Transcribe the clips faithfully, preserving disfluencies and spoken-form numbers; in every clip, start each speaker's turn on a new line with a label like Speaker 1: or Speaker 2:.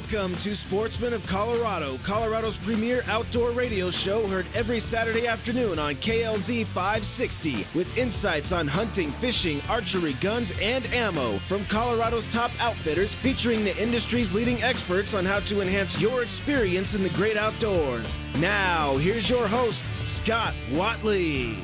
Speaker 1: Welcome to Sportsman of Colorado, Colorado's premier outdoor radio show, heard every Saturday afternoon on K L Z five sixty, with insights on hunting, fishing, archery, guns, and ammo from Colorado's top outfitters, featuring the industry's leading experts on how to enhance your experience in the great outdoors. Now, here's your host, Scott Watley.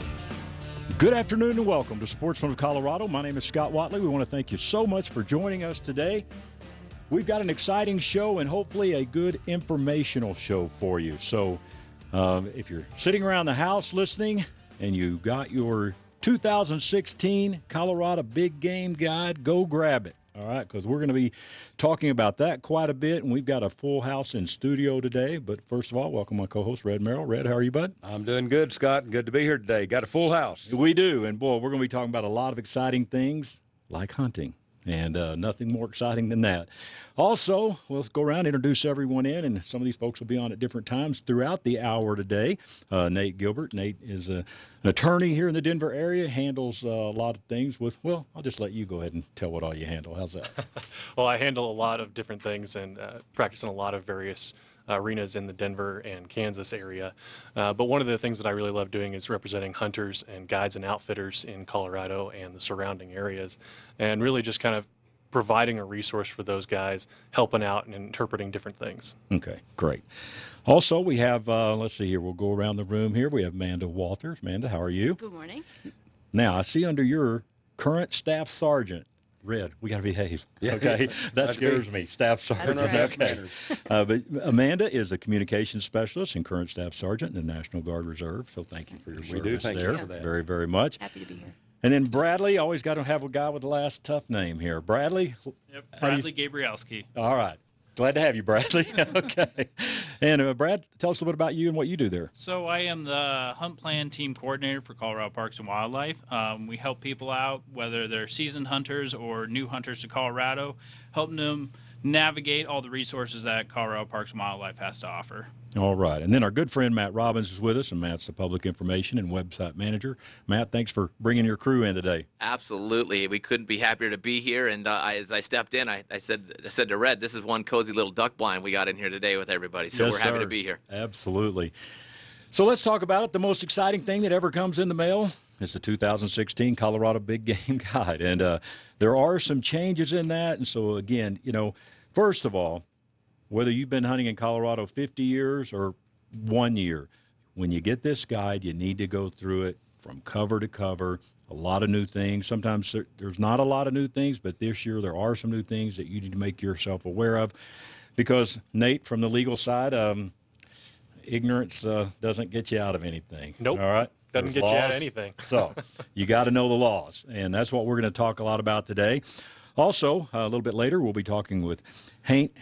Speaker 2: Good afternoon and welcome to Sportsman of Colorado. My name is Scott Watley. We want to thank you so much for joining us today. We've got an exciting show and hopefully a good informational show for you. So uh, if you're sitting around the house listening and you got your two thousand sixteen Colorado Big Game Guide, go grab it. All right, because we're going to be talking about that quite a bit, and we've got a full house in studio today. But first of all, welcome my co-host, Red Merrill. Red, how are you, bud?
Speaker 3: I'm doing good, Scott. Good to be here today. Got a full house.
Speaker 2: We do, and boy, we're going to be talking about a lot of exciting things like hunting, and uh, nothing more exciting than that. Also, let's go around and introduce everyone in, and some of these folks will be on at different times throughout the hour today. Uh, Nate Gilbert. Nate is a, an attorney here in the Denver area, handles uh, a lot of things with, well, I'll just let you go ahead and tell what all you handle. How's that?
Speaker 4: Well, I handle a lot of different things and uh, practice in a lot of various uh, arenas in the Denver and Kansas area. Uh, but one of the things that I really love doing is representing hunters and guides and outfitters in Colorado and the surrounding areas, and really just kind of providing a resource for those guys, helping out and interpreting different things.
Speaker 2: Okay, great. Also, we have, uh, let's see here, we'll go around the room here. We have Amanda Walters. Amanda, how are you?
Speaker 5: Good morning.
Speaker 2: Now, I see under your current staff sergeant, Red, we got to behave. Okay, that scares me. Staff sergeant.
Speaker 5: That's right.
Speaker 2: Okay. Uh, but Amanda is a communications specialist and current staff sergeant in the National Guard Reserve. So thank you for your
Speaker 3: We
Speaker 2: service
Speaker 3: do thank
Speaker 2: there.
Speaker 3: you for that.
Speaker 2: Very, very much.
Speaker 5: Happy to be here.
Speaker 2: And then Bradley, always got to have a guy with the last tough name here. Bradley?
Speaker 6: Yep,
Speaker 2: How do you-
Speaker 6: Bradley Gabrielski.
Speaker 2: All right. Glad to have you, Bradley. Okay. And uh, Brad, tell us a little bit about you and what you do there.
Speaker 6: So I am the hunt plan team coordinator for Colorado Parks and Wildlife. Um, we help people out, whether they're seasoned hunters or new hunters to Colorado, helping them navigate all the resources that Colorado Parks and Wildlife has to offer.
Speaker 2: All right. And then our good friend Matt Robbins is with us, and Matt's the public information and website manager. Matt, thanks for bringing your crew in today.
Speaker 7: Absolutely. We couldn't be happier to be here. And uh, I, as I stepped in, I, I said I said to Red, this is one cozy little duck blind we got in here today with everybody. So
Speaker 2: Yes,
Speaker 7: we're happy
Speaker 2: sir.
Speaker 7: to be here.
Speaker 2: Absolutely. So let's talk about it. The most exciting thing that ever comes in the mail is the two thousand sixteen Colorado Big Game Guide. And uh, there are some changes in that. And so, again, you know, first of all, whether you've been hunting in Colorado fifty years or one year, when you get this guide, you need to go through it from cover to cover. A lot of new things. Sometimes there- there's not a lot of new things, but this year there are some new things that you need to make yourself aware of. Because, Nate, from the legal side, um, ignorance uh, doesn't get you out of anything.
Speaker 4: Nope.
Speaker 2: All right?
Speaker 4: Doesn't
Speaker 2: There's
Speaker 4: get you out of
Speaker 2: laws.
Speaker 4: anything.
Speaker 2: So you got to know the laws, and that's what we're going to talk a lot about today. Also, uh, a little bit later, we'll be talking with Hank.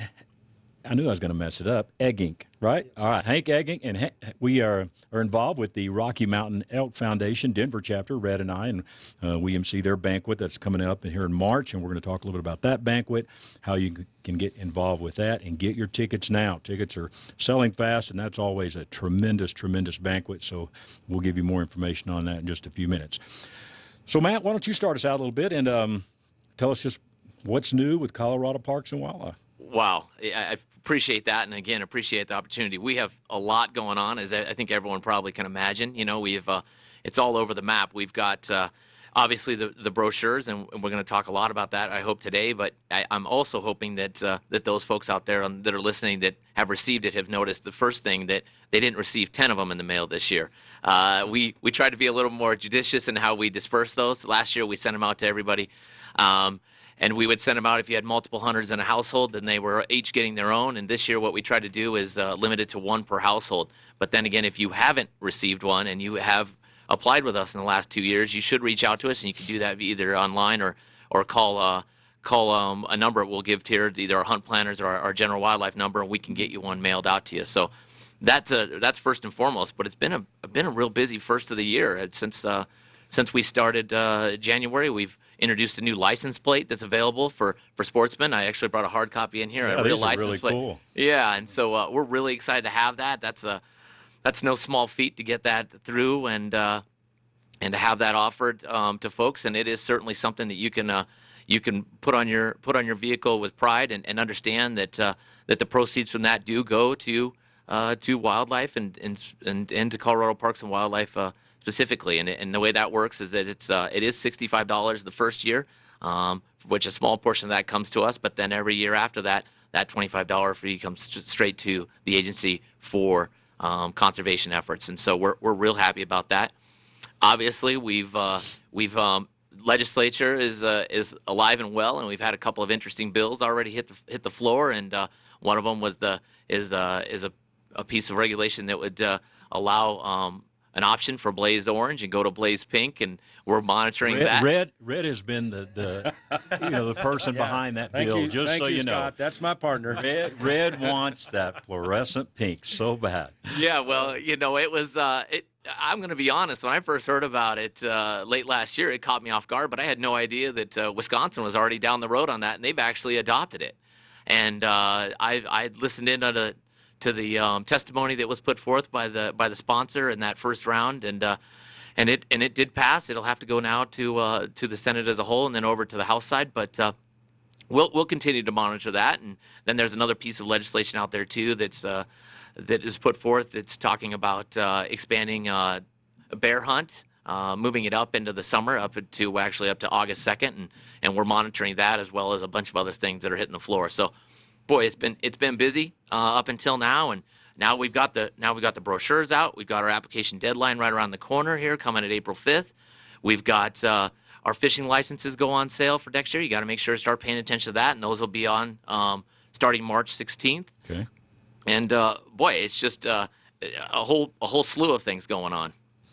Speaker 2: I knew I was going to mess it up. Eggink, right? All right, Hank Eggink, and Ha- we are are involved with the Rocky Mountain Elk Foundation Denver chapter. Red and I, and uh, we emcee their banquet that's coming up here in March, and we're going to talk a little bit about that banquet, how you c- can get involved with that, and get your tickets now. Tickets are selling fast, and that's always a tremendous, tremendous banquet. So we'll give you more information on that in just a few minutes. So Matt, why don't you start us out a little bit and um, tell us just what's new with Colorado Parks and Wildlife?
Speaker 7: Wow. I I appreciate that. And, again, appreciate the opportunity. We have a lot going on, as I I think everyone probably can imagine. You know, we've uh, it's all over the map. We've got, uh, obviously, the, the brochures, and we're going to talk a lot about that, I hope, today. But I, I'm also hoping that uh, that those folks out there on, that are listening that have received it have noticed the first thing, that they didn't receive ten of them in the mail this year. Uh, we, we tried to be a little more judicious in how we disperse those. Last year, we sent them out to everybody. Um, And we would send them out if you had multiple hunters in a household, then they were each getting their own. And this year what we try to do is uh, limit it to one per household. But then again, if you haven't received one and you have applied with us in the last two years, you should reach out to us, and you can do that either online or, or call uh, call um, a number we'll give to here, either our hunt planners or our, our general wildlife number, and we can get you one mailed out to you. So that's a, that's first and foremost. But it's been a been a real busy first of the year. Since uh, since we started uh, January, we've introduced a new license plate that's available for, for sportsmen. I actually brought a hard copy in here,
Speaker 2: Yeah,
Speaker 7: a real
Speaker 2: these are
Speaker 7: license
Speaker 2: really
Speaker 7: plate.
Speaker 2: cool.
Speaker 7: Yeah, and so uh, we're really excited to have that. That's a that's no small feat to get that through and uh, and to have that offered um, to folks. And it is certainly something that you can uh, you can put on your put on your vehicle with pride and, and understand that uh, that the proceeds from that do go to uh, to wildlife and and and, and to Colorado Parks and Wildlife uh, specifically. And and the way that works is that it's uh, it is sixty-five dollars the first year, um, which a small portion of that comes to us. But then every year after that, that twenty-five dollars fee comes straight to the agency for um, conservation efforts. And so we're we're real happy about that. Obviously, we've uh, we've um, legislature is uh, is alive and well, and we've had a couple of interesting bills already hit the hit the floor. And uh, one of them was the is uh, is a, a piece of regulation that would uh, allow um, an option for Blaze Orange and go to Blaze Pink, and we're monitoring
Speaker 2: Red,
Speaker 7: that.
Speaker 2: Red, Red has been the, the you know the person
Speaker 3: Yeah.
Speaker 2: behind that
Speaker 3: Thank
Speaker 2: bill.
Speaker 3: you.
Speaker 2: Just
Speaker 3: Thank
Speaker 2: so
Speaker 3: you,
Speaker 2: you know,
Speaker 3: Scott. That's my partner.
Speaker 2: Red, Red wants that fluorescent pink so bad.
Speaker 7: Yeah, well, you know, it was. Uh, it, I'm going to be honest. When I first heard about it uh, late last year, it caught me off guard. But I had no idea that uh, Wisconsin was already down the road on that, and they've actually adopted it. And uh, I I listened in on a, to the um, testimony that was put forth by the by the sponsor in that first round, and uh, and it and it did pass. It'll have to go now to uh, to the Senate as a whole, and then over to the House side. But uh, we'll we'll continue to monitor that. And then there's another piece of legislation out there too that's. Uh, that is put forth. It's talking about uh, expanding uh, a bear hunt, uh, moving it up into the summer, up to actually up to August second, and, and we're monitoring that as well as a bunch of other things that are hitting the floor. So, boy, it's been it's been busy uh, up until now, and now we've got the now we've got the brochures out. We've got our application deadline right around the corner here, coming at April fifth. We've got uh, our fishing licenses go on sale for next year. You got to make sure to start paying attention to that, and those will be on um, starting March sixteenth.
Speaker 2: Okay.
Speaker 7: And uh, boy, it's just uh, a whole a whole slew of things going on.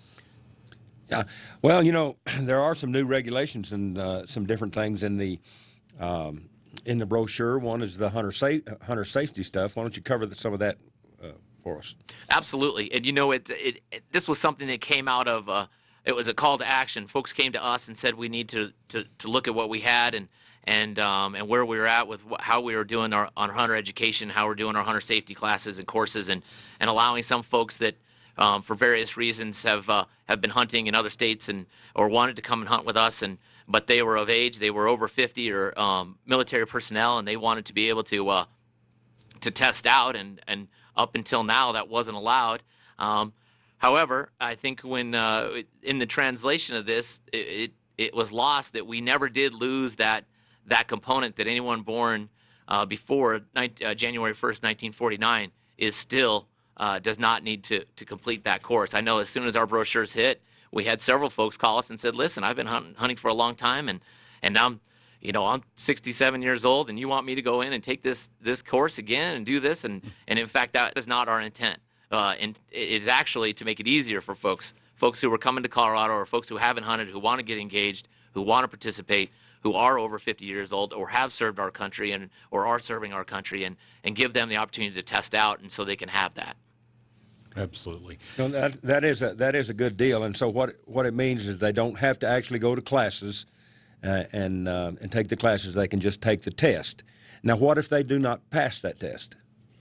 Speaker 3: Yeah. Well, you know, there are some new regulations and uh, some different things in the um, in the brochure. One is the hunter safe hunter safety stuff. Why don't you cover the, some of that uh, for us?
Speaker 7: Absolutely. And you know, it, it, it this was something that came out of uh, it was a call to action. Folks came to us and said we need to to, to look at what we had and. And um, and where we were at with wh- how we were doing our, our hunter education, how we're doing our hunter safety classes and courses, and, and allowing some folks that, um, for various reasons, have uh, have been hunting in other states and or wanted to come and hunt with us, and but they were of age, they were over fifty or um, military personnel, and they wanted to be able to uh, to test out, and, and up until now that wasn't allowed. Um, however, I think when uh, in the translation of this, it, it it was lost that we never did lose that. that component that anyone born uh, before uh, January first, nineteen forty-nine is still uh, does not need to, to complete that course. I know as soon as our brochures hit, we had several folks call us and said, listen, I've been hunting, hunting for a long time, and, and I'm, you know, I'm sixty-seven years old, and you want me to go in and take this this course again and do this? And, and in fact, that is not our intent. Uh, and it is actually to make it easier for folks, folks who are coming to Colorado or folks who haven't hunted, who want to get engaged, who want to participate, who are over fifty years old or have served our country and or are serving our country, and, and give them the opportunity to test out, and so they can have that.
Speaker 2: Absolutely.
Speaker 3: No, that that is a that is a good deal. And so what what it means is they don't have to actually go to classes uh, and uh, and take the classes. They can just take the test. Now, what if they do not pass that test?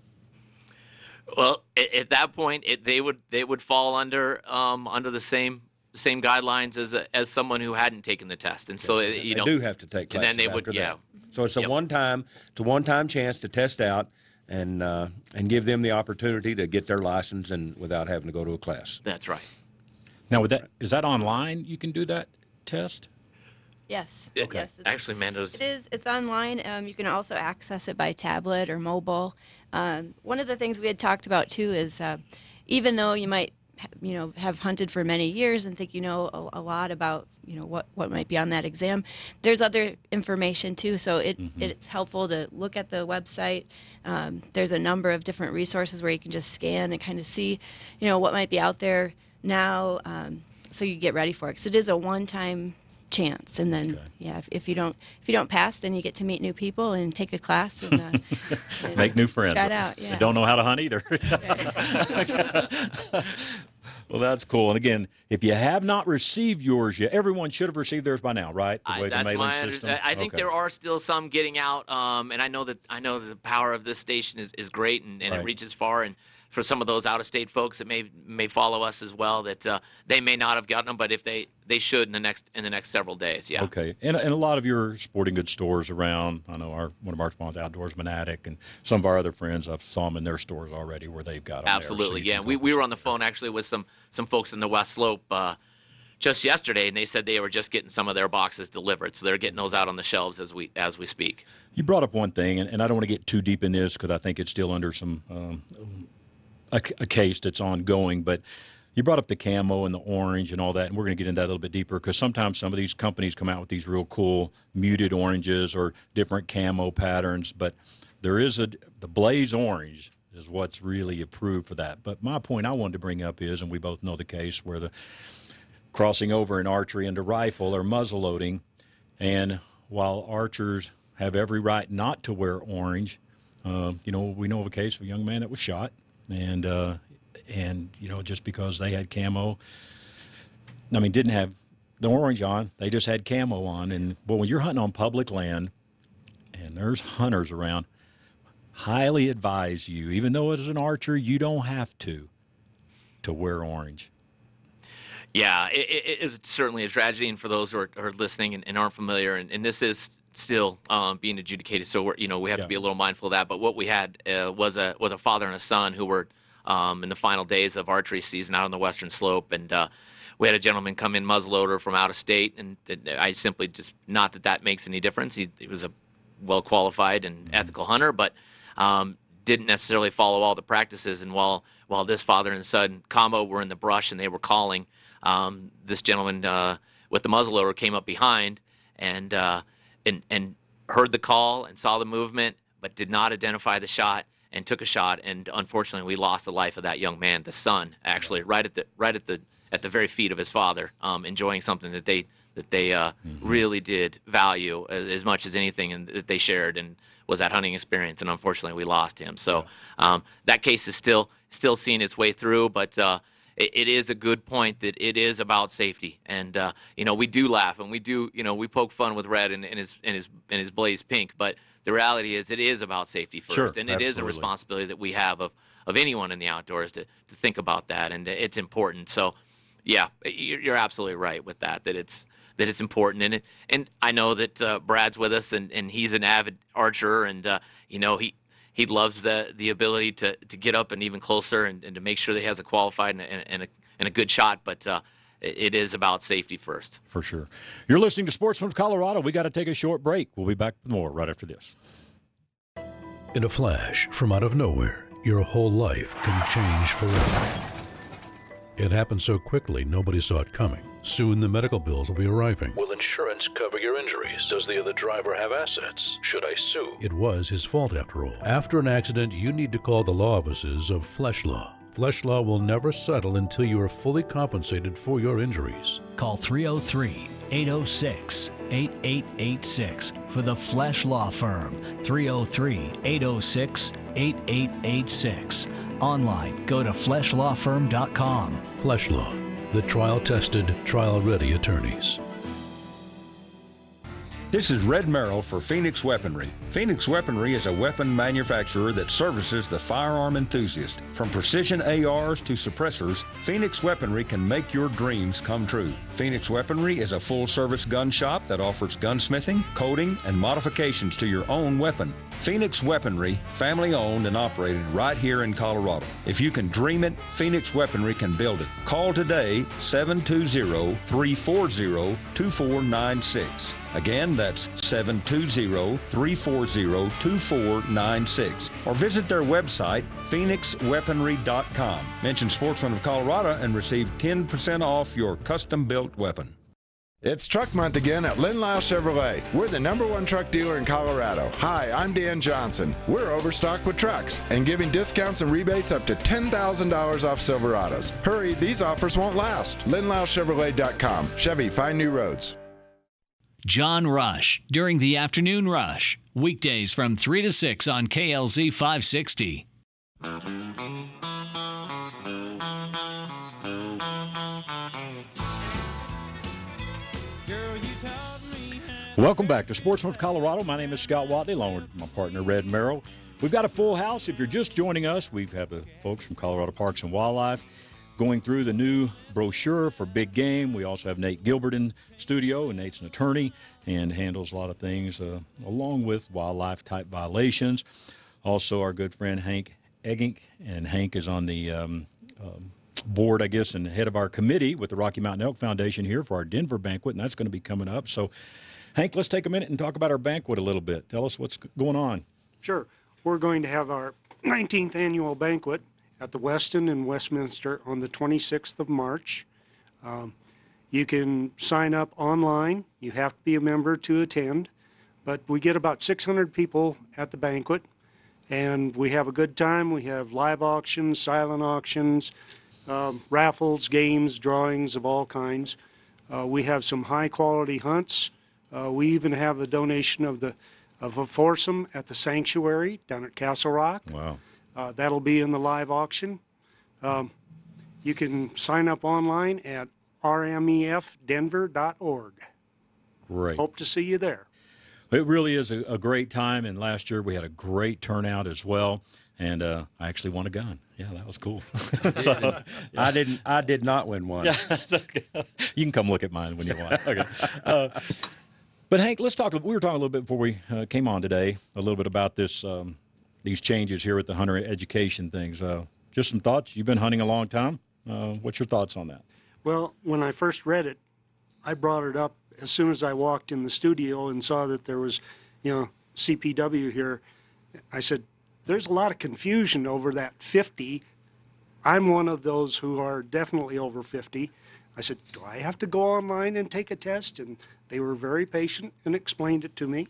Speaker 7: Well, at, at that point, it, they would they would fall under um, under the same. same guidelines as a, as someone who hadn't taken the test, and so
Speaker 3: Yes, and
Speaker 7: you
Speaker 3: they
Speaker 7: know
Speaker 3: do have to take classes.
Speaker 7: and then they would,
Speaker 3: after
Speaker 7: yeah.
Speaker 3: that. So it's a
Speaker 7: Yep.
Speaker 3: one time, it's a one time chance to test out and uh, and give them the opportunity to get their license and without having to go to a class.
Speaker 7: That's right.
Speaker 2: Now, with that, is that online? You can do that test.
Speaker 5: Yes.
Speaker 7: It-
Speaker 5: Yes. It's,
Speaker 7: Actually, Amanda's
Speaker 5: it is. It's online. Um, you can also access it by tablet or mobile. Um, one of the things we had talked about too is uh, even though you might you know have hunted for many years and think you know a, a lot about you know what what might be on that exam, there's other information too, so it mm-hmm. it's helpful to look at the website. Um, there's a number of different resources where you can just scan and kind of see you know what might be out there now, um, so you get ready for it, because it is a one-time chance, and then okay. yeah if, if you don't if you don't pass, then you get to meet new people and take a class and, uh, and
Speaker 2: make new friends.
Speaker 5: Try it out. Yeah.
Speaker 2: They don't know how to hunt either. Well, that's cool. And again, if you have not received yours yet, everyone should have received theirs by now, right? The way
Speaker 7: I, that's
Speaker 2: the mailing
Speaker 7: my
Speaker 2: system.
Speaker 7: Under, I think
Speaker 2: okay.
Speaker 7: there are still some getting out, um, and I know that I know that the power of this station is, is great, and, and
Speaker 2: right.
Speaker 7: it reaches far. And for some of those out-of-state folks that may may follow us as well, that uh, they may not have gotten them, but if they, they should in the next in the next several days. Yeah.
Speaker 2: Okay, and and a lot of your sporting goods stores around. I know our one of our sponsors, Outdoors Manatic, and some of our other friends. I've saw them in their stores already where they've got them.
Speaker 7: Absolutely,
Speaker 2: there, so
Speaker 7: yeah. We we were on the phone actually with some some folks in the West Slope uh, just yesterday, and they said they were just getting some of their boxes delivered, so they're getting those out on the shelves as we as we speak.
Speaker 2: You brought up one thing, and, and I don't want to get too deep in this because I think it's still under some. Um, A, a case that's ongoing, but you brought up the camo and the orange and all that, and we're going to get into that a little bit deeper because sometimes some of these companies come out with these real cool muted oranges or different camo patterns, but there is a the Blaze orange is what's really approved for that. But my point I wanted to bring up is, and we both know the case where the crossing over in archery into rifle or muzzle loading, and while archers have every right not to wear orange, uh, you know, we know of a case of a young man that was shot. And, uh, and you know, just because they had camo, I mean, didn't have the orange on, they just had camo on. And, but when you're hunting on public land and there's hunters around, highly advise you, even though as an archer, you don't have to, to wear orange.
Speaker 7: Yeah, it, it is certainly a tragedy. And for those who are, are listening and, and aren't familiar, and, and this is still um, being adjudicated, so we're, you know we have yeah. to be a little mindful of that. But what we had uh, was a was a father and a son who were um, in the final days of archery season out on the Western Slope, and uh, we had a gentleman come in muzzleloader from out of state, and I simply just not that that makes any difference. He, he was a well qualified and mm-hmm. ethical hunter, but um, didn't necessarily follow all the practices. And while while this father and son combo were in the brush and they were calling, um, this gentleman uh, with the muzzleloader came up behind and. Uh, And, and heard the call and saw the movement, but did not identify the shot and took a shot. And unfortunately, we lost the life of that young man, the son, actually, right at the right at the at the very feet of his father, um, enjoying something that they that they uh, mm-hmm. really did value as much as anything, and that they shared and was that hunting experience. And unfortunately, we lost him. So um, that case is still still seeing its way through, but. Uh, It is a good point that it is about safety, and uh, you know we do laugh and we do you know we poke fun with Red and, and his and his and his Blaze Pink, but the reality is it is about safety first,
Speaker 2: sure,
Speaker 7: and it
Speaker 2: absolutely.
Speaker 7: is a responsibility that we have of, of anyone in the outdoors to, to think about that, and it's important. So, yeah, you're absolutely right with that. That it's that it's important, and it, and I know that uh, Brad's with us, and, and he's an avid archer, and uh, you know he. He loves the the ability to, to get up and even closer and, and to make sure that he has a qualified and a, and a, and a good shot. But uh, it is about safety first.
Speaker 2: For sure. You're listening to Sportsman of Colorado. We got to take a short break. We'll be back with more right after this.
Speaker 8: In a flash, from out of nowhere, your whole life can change forever. It happened so quickly, nobody saw it coming. Soon the medical bills will be arriving.
Speaker 9: Will insurance cover your injuries? Does the other driver have assets? Should I sue?
Speaker 8: It was his fault after all. After an accident, you need to call the law offices of Flesh Law. Flesh Law will never settle until you are fully compensated for your injuries.
Speaker 10: Call three oh three, eight oh six, eight eight eight six for the Flesh Law Firm. three oh three, eight oh six, eight eight eight six. Online, go to flesh law firm dot com.
Speaker 8: Flesh Law, the trial-tested, trial-ready attorneys.
Speaker 3: This is Red Merrill for Phoenix Weaponry. Phoenix Weaponry is a weapon manufacturer that services the firearm enthusiast. From precision A Rs to suppressors, Phoenix Weaponry can make your dreams come true. Phoenix Weaponry is a full-service gun shop that offers gunsmithing, coating, and modifications to your own weapon. Phoenix Weaponry, family-owned and operated right here in Colorado. If you can dream it, Phoenix Weaponry can build it. Call today, seven two zero, three four zero, two four nine six. Again, that's seven two zero, three four zero, two four nine six. Or visit their website, phoenix weaponry dot com. Mention Sportsman of Colorado and receive ten percent off your custom-built weapon.
Speaker 11: It's Truck Month again at Lynn Lyle Chevrolet. We're the number one truck dealer in Colorado. Hi, I'm Dan Johnson. We're overstocked with trucks and giving discounts and rebates up to ten thousand dollars off Silverados. Hurry, these offers won't last. lynn lyle chevrolet dot com. Chevy, find new roads.
Speaker 10: John Rush, during the afternoon rush. Weekdays from three to six on K L Z five sixty.
Speaker 2: Welcome back to Sportsman of Colorado. My name is Scott Watley, along with my partner Red Merrill. We've got a full house. If you're just joining us, we have the folks from Colorado Parks and Wildlife going through the new brochure for big game. We also have Nate Gilbert in studio, and Nate's an attorney and handles a lot of things uh, along with wildlife-type violations. Also, our good friend Hank Eggink, and Hank is on the um, um, board, I guess, and head of our committee with the Rocky Mountain Elk Foundation here for our Denver banquet, and that's going to be coming up. So, Hank, let's take a minute and talk about our banquet a little bit. Tell us what's going on.
Speaker 12: Sure. We're going to have our nineteenth annual banquet at the Westin in Westminster on the twenty-sixth of March. Um, you can sign up online. You have to be a member to attend. But we get about six hundred people at the banquet, and we have a good time. We have live auctions, silent auctions, um, raffles, games, drawings of all kinds. Uh, we have some high-quality hunts. Uh, we even have a donation of the of a foursome at the sanctuary down at Castle Rock.
Speaker 2: Wow.
Speaker 12: Uh, that'll be in the live auction. Um, you can sign up online at r m e f denver dot org.
Speaker 2: Great.
Speaker 12: Hope to see you there.
Speaker 2: It really is a, a great time, and last year we had a great turnout as well, and uh, I actually won a gun. Yeah, that was cool.
Speaker 3: so, yeah. I didn't. I did not win one.
Speaker 2: Yeah, okay. You can come look at mine when you want. Okay. Uh, but Hank, let's talk. We were talking a little bit before we uh, came on today, a little bit about this, um, these changes here with the hunter education things. Uh, just some thoughts. You've been hunting a long time. Uh, what's your thoughts on that?
Speaker 12: Well, when I first read it, I brought it up as soon as I walked in the studio and saw that there was, you know, C P W here. I said, there's a lot of confusion over that fifty. I'm one of those who are definitely over fifty. I said, do I have to go online and take a test? And they were very patient and explained it to me.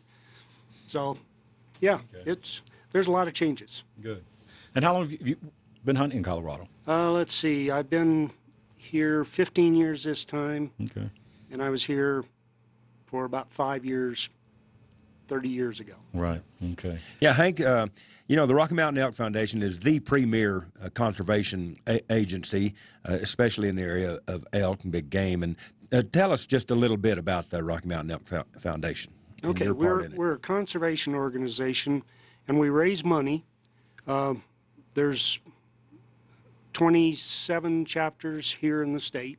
Speaker 12: So, yeah, okay. it's there's a lot of changes.
Speaker 2: Good. And how long have you been hunting in Colorado?
Speaker 12: Uh, let's see. I've been here fifteen years this time.
Speaker 2: Okay.
Speaker 12: And I was here for about five years, thirty years ago.
Speaker 2: Right. Okay.
Speaker 3: Yeah, Hank, uh, you know, the Rocky Mountain Elk Foundation is the premier uh, conservation a- agency, uh, especially in the area of elk and big game. And uh, tell us just a little bit about the Rocky Mountain Elk Fo- Foundation.
Speaker 12: Okay, we're, we're a conservation organization, and we raise money. Uh, there's twenty-seven chapters here in the state.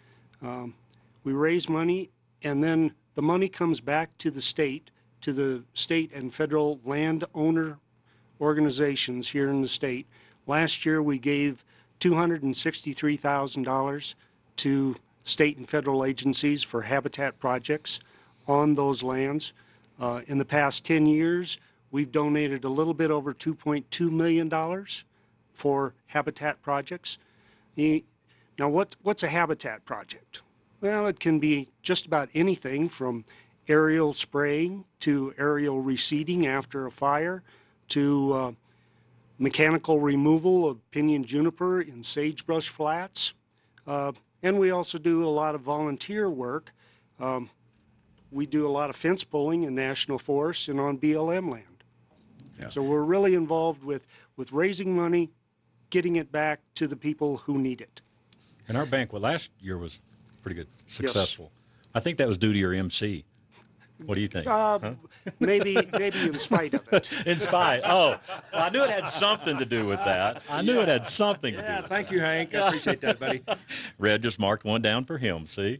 Speaker 12: Um, we raise money, and then the money comes back to the state, to the state and federal landowner organizations here in the state. Last year, we gave two hundred sixty-three thousand dollars to state and federal agencies for habitat projects on those lands. Uh, in the past ten years, we've donated a little bit over two point two million dollars for habitat projects. The, now, what, what's a habitat project? Well, it can be just about anything from aerial spraying to aerial reseeding after a fire to uh, mechanical removal of pinyon juniper in sagebrush flats. Uh, and we also do a lot of volunteer work. Um, we do a lot of fence pulling in national forests and on B L M land. Yeah. So we're really involved with, with raising money, getting it back to the people who need it.
Speaker 2: And our banquet last year was pretty good, successful.
Speaker 12: Yes.
Speaker 2: I think that was due to your M C. What do you think?
Speaker 12: Uh,
Speaker 2: huh?
Speaker 12: Maybe, maybe in spite of it.
Speaker 2: In spite. Oh, well, I knew it had something to do with that. I knew yeah. it had something to
Speaker 3: yeah,
Speaker 2: do with
Speaker 3: thank
Speaker 2: that.
Speaker 3: you, Hank. I appreciate that, buddy.
Speaker 2: Red just marked one down for him, see?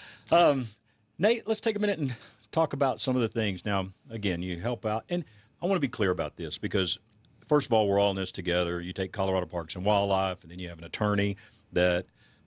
Speaker 2: Um, Nate, let's take a minute and talk about some of the things. Now, again, you help out. And I want to be clear about this because, first of all, we're all in this together. You take Colorado Parks and Wildlife, and then you have an attorney that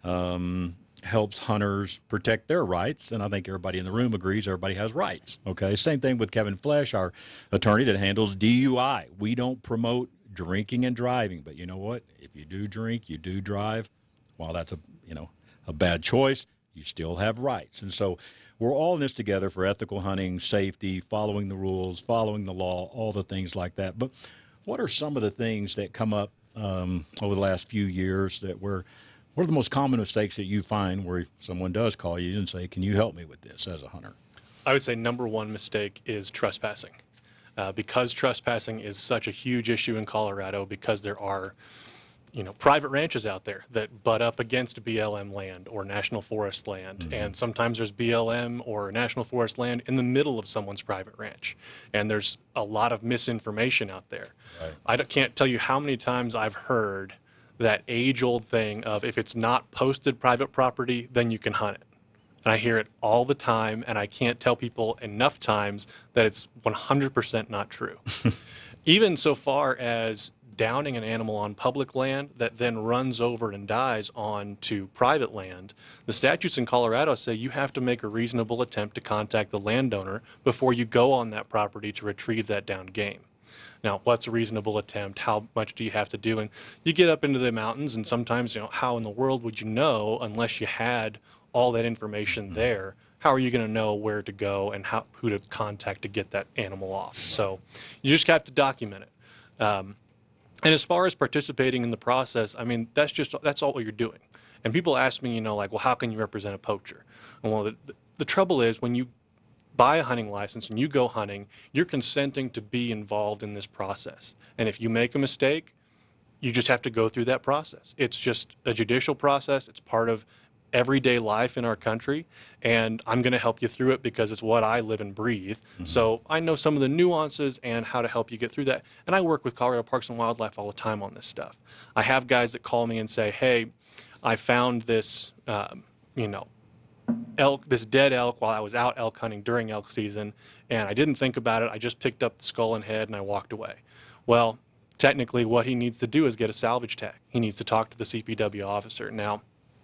Speaker 2: um, helps hunters protect their rights, and I think everybody in the room agrees everybody has rights, okay? Same thing with Kevin Flesh, our attorney that handles D U I. We don't promote drinking and driving, but you know what? If you do drink, you do drive, while that's a, you know, a bad choice, you still have rights. And so we're all in this together for ethical hunting, safety, following the rules, following the law, all the things like that. But what are some of the things that come up um, over the last few years that we're What are the most common mistakes that you find where someone does call you and say, can you help me with this as a hunter?
Speaker 4: I would say number one mistake is trespassing. Uh, because trespassing is such a huge issue in Colorado, because there are, you know, private ranches out there that butt up against B L M land or National Forest land. Mm-hmm. And sometimes there's B L M or National Forest land in the middle of someone's private ranch. And there's a lot of misinformation out there. Right. I can't tell you how many times I've heard that age-old thing of if it's not posted private property, then you can hunt it. And I hear it all the time, and I can't tell people enough times that it's one hundred percent not true. Even so far as downing an animal on public land that then runs over and dies onto private land, the statutes in Colorado say you have to make a reasonable attempt to contact the landowner before you go on that property to retrieve that downed game. Now, what's a reasonable attempt? How much do you have to do? And you get up into the mountains, and sometimes, you know, how in the world would you know unless you had all that information there? How are you going to know where to go and how, who to contact to get that animal off? So you just have to document it. Um, and as far as participating in the process, I mean, that's just, that's all you're doing. And people ask me, you know, like, well, how can you represent a poacher? And well, the, the, the trouble is when you buy a hunting license and you go hunting, you're consenting to be involved in this process. And if you make a mistake, you just have to go through that process. It's just a judicial process. It's part of everyday life in our country, and I'm going to help you through it because it's what I live and breathe. Mm-hmm. So I know some of the nuances and how to help you get through that. And I work with Colorado Parks and Wildlife all the time on this stuff. I have guys that call me and say, hey, I found this, um, you know, elk, this dead elk while I was out elk hunting during elk season, and I didn't think about it. I just picked up the skull and head and I walked away. Well, technically what he needs to do is get a salvage tag. He needs to talk to the C P W officer. Now,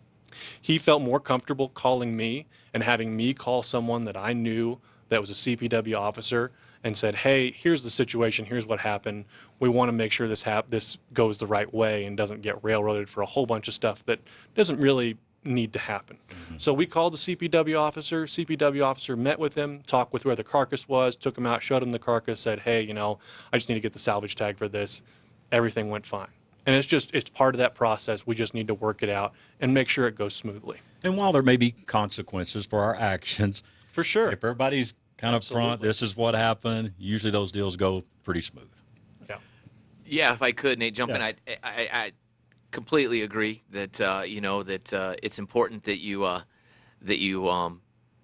Speaker 4: he felt more comfortable calling me and having me call someone that I knew that was a C P W officer and said, hey, here's the situation, here's what happened. We want to make sure this hap- this goes the right way and doesn't get railroaded for a whole bunch of stuff that doesn't really need to happen. Mm-hmm. So we called the C P W officer. C P W officer met with him, talked with where the carcass was, took him out, showed him the carcass, said, hey, you know, I just need to get the salvage tag for this. Everything went fine. And it's just, it's part of that process. We just need to work it out and make sure it goes smoothly.
Speaker 2: And while there may be consequences for our actions,
Speaker 4: for sure,
Speaker 2: if everybody's kind
Speaker 4: Absolutely.
Speaker 2: of front, this is what happened, usually those deals go pretty smooth.
Speaker 4: Yeah.
Speaker 7: Yeah, if I could, Nate, jump
Speaker 2: Yeah.
Speaker 7: in. I, I, I completely agree that, uh, you know, that uh, it's important that you, uh, that you um,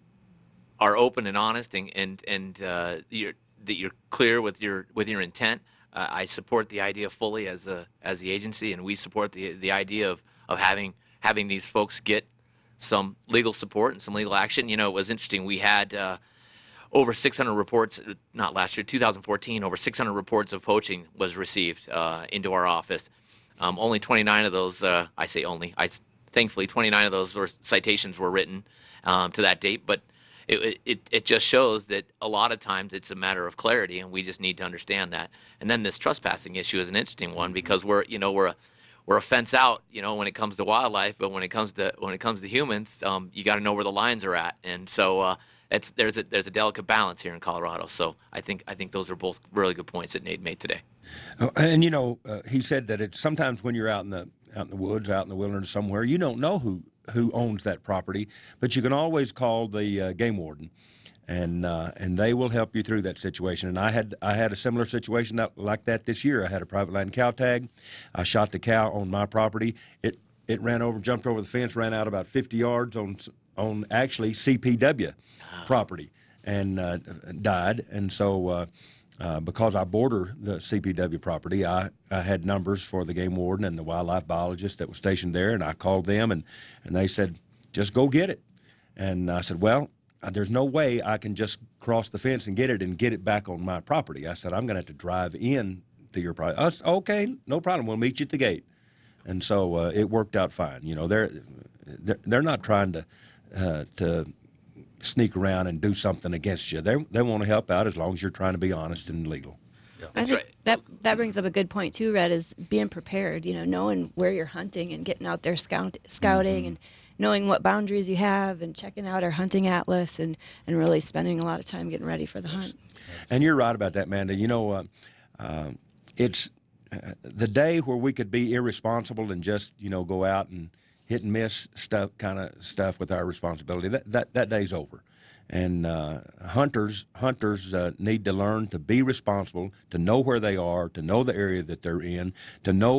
Speaker 7: are open and honest and, and, and uh, you're, that you're clear with your, with your intent. Uh, I support the idea fully as a as the agency, and we support the the idea of, of having having these folks get some legal support and some legal action. You know, it was interesting. We had uh, over six hundred reports, not last year, two thousand fourteen, over six hundred reports of poaching was received uh, into our office. Um, only twenty-nine of those, uh, I say only, I thankfully twenty-nine of those were, citations were written um, to that date, but It, it it just shows that a lot of times it's a matter of clarity, and we just need to understand that. And then this trespassing issue is an interesting one because we're you know we're a, we're a fence out you know when it comes to wildlife, but when it comes to when it comes to humans, um, you got to know where the lines are at. And so uh, it's there's a there's a delicate balance here in Colorado. So I think I think those are both really good points that Nate made today.
Speaker 3: Oh, and you know uh, he said that it's sometimes when you're out in the out in the woods, out in the wilderness somewhere, you don't know who. who owns that property, but you can always call the uh, game warden, and uh, and they will help you through that situation. And I had I had a similar situation that, like that this year. I had a private land cow tag. I shot the cow on my property. It it ran over, jumped over the fence, ran out about fifty yards on on actually C P W property, and uh, died. And so. Uh, Uh, because I border the C P W property, I, I had numbers for the game warden and the wildlife biologist that was stationed there, and I called them, and, and they said, just go get it. And I said, well, there's no way I can just cross the fence and get it and get it back on my property. I said, I'm going to have to drive in to your property. I said, okay, no problem. We'll meet you at the gate. And so uh, it worked out fine. You know, they're, they're, they're not trying to uh, to sneak around and do something against you. They they want to help out as long as you're trying to be honest and legal.
Speaker 5: Yeah. I think that that brings up a good point too, Red, is being prepared, you know, knowing where you're hunting and getting out there scout, scouting mm-hmm. and knowing what boundaries you have and checking out our hunting atlas and, and really spending a lot of time getting ready for the hunt.
Speaker 3: And you're right about that, Amanda. You know, uh, uh, it's uh, the day where we could be irresponsible and just, you know, go out and hit and miss stuff, kind of stuff with our responsibility. That that, that day's over, and uh, hunters hunters uh, need to learn to be responsible, to know where they are, to know the area that they're in, to know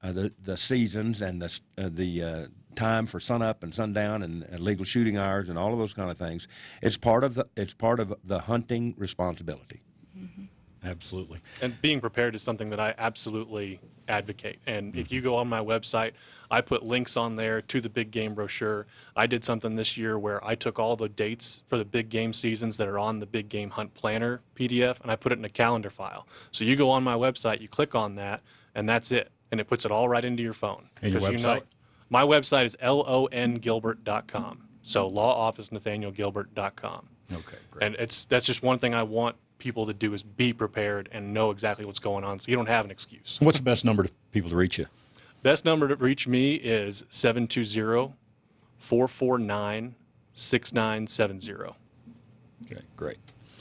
Speaker 3: uh, the the seasons and the uh, the uh, time for sunup and sundown and, and legal shooting hours and all of those kind of things. It's part of the it's part of the hunting responsibility.
Speaker 5: Mm-hmm.
Speaker 2: Absolutely.
Speaker 4: And being prepared is something that I absolutely advocate. And if you go on my website, I put links on there to the big game brochure. I did something this year where I took all the dates for the big game seasons that are on the big game hunt planner P D F, and I put it in a calendar file. So you go on my website, you click on that, and that's it. And it puts it all right into your phone.
Speaker 2: And your website?
Speaker 4: You know, my website is L O N Gilbert dot com. So law office Nathaniel Gilbert dot com.
Speaker 2: Okay, great.
Speaker 4: And it's that's just one thing I want people to do is be prepared and know exactly what's going on so you don't have an excuse.
Speaker 2: What's the best number to people to reach you?
Speaker 4: Best number to reach me is seven two zero, four four nine, six nine seven zero.
Speaker 2: Okay, great.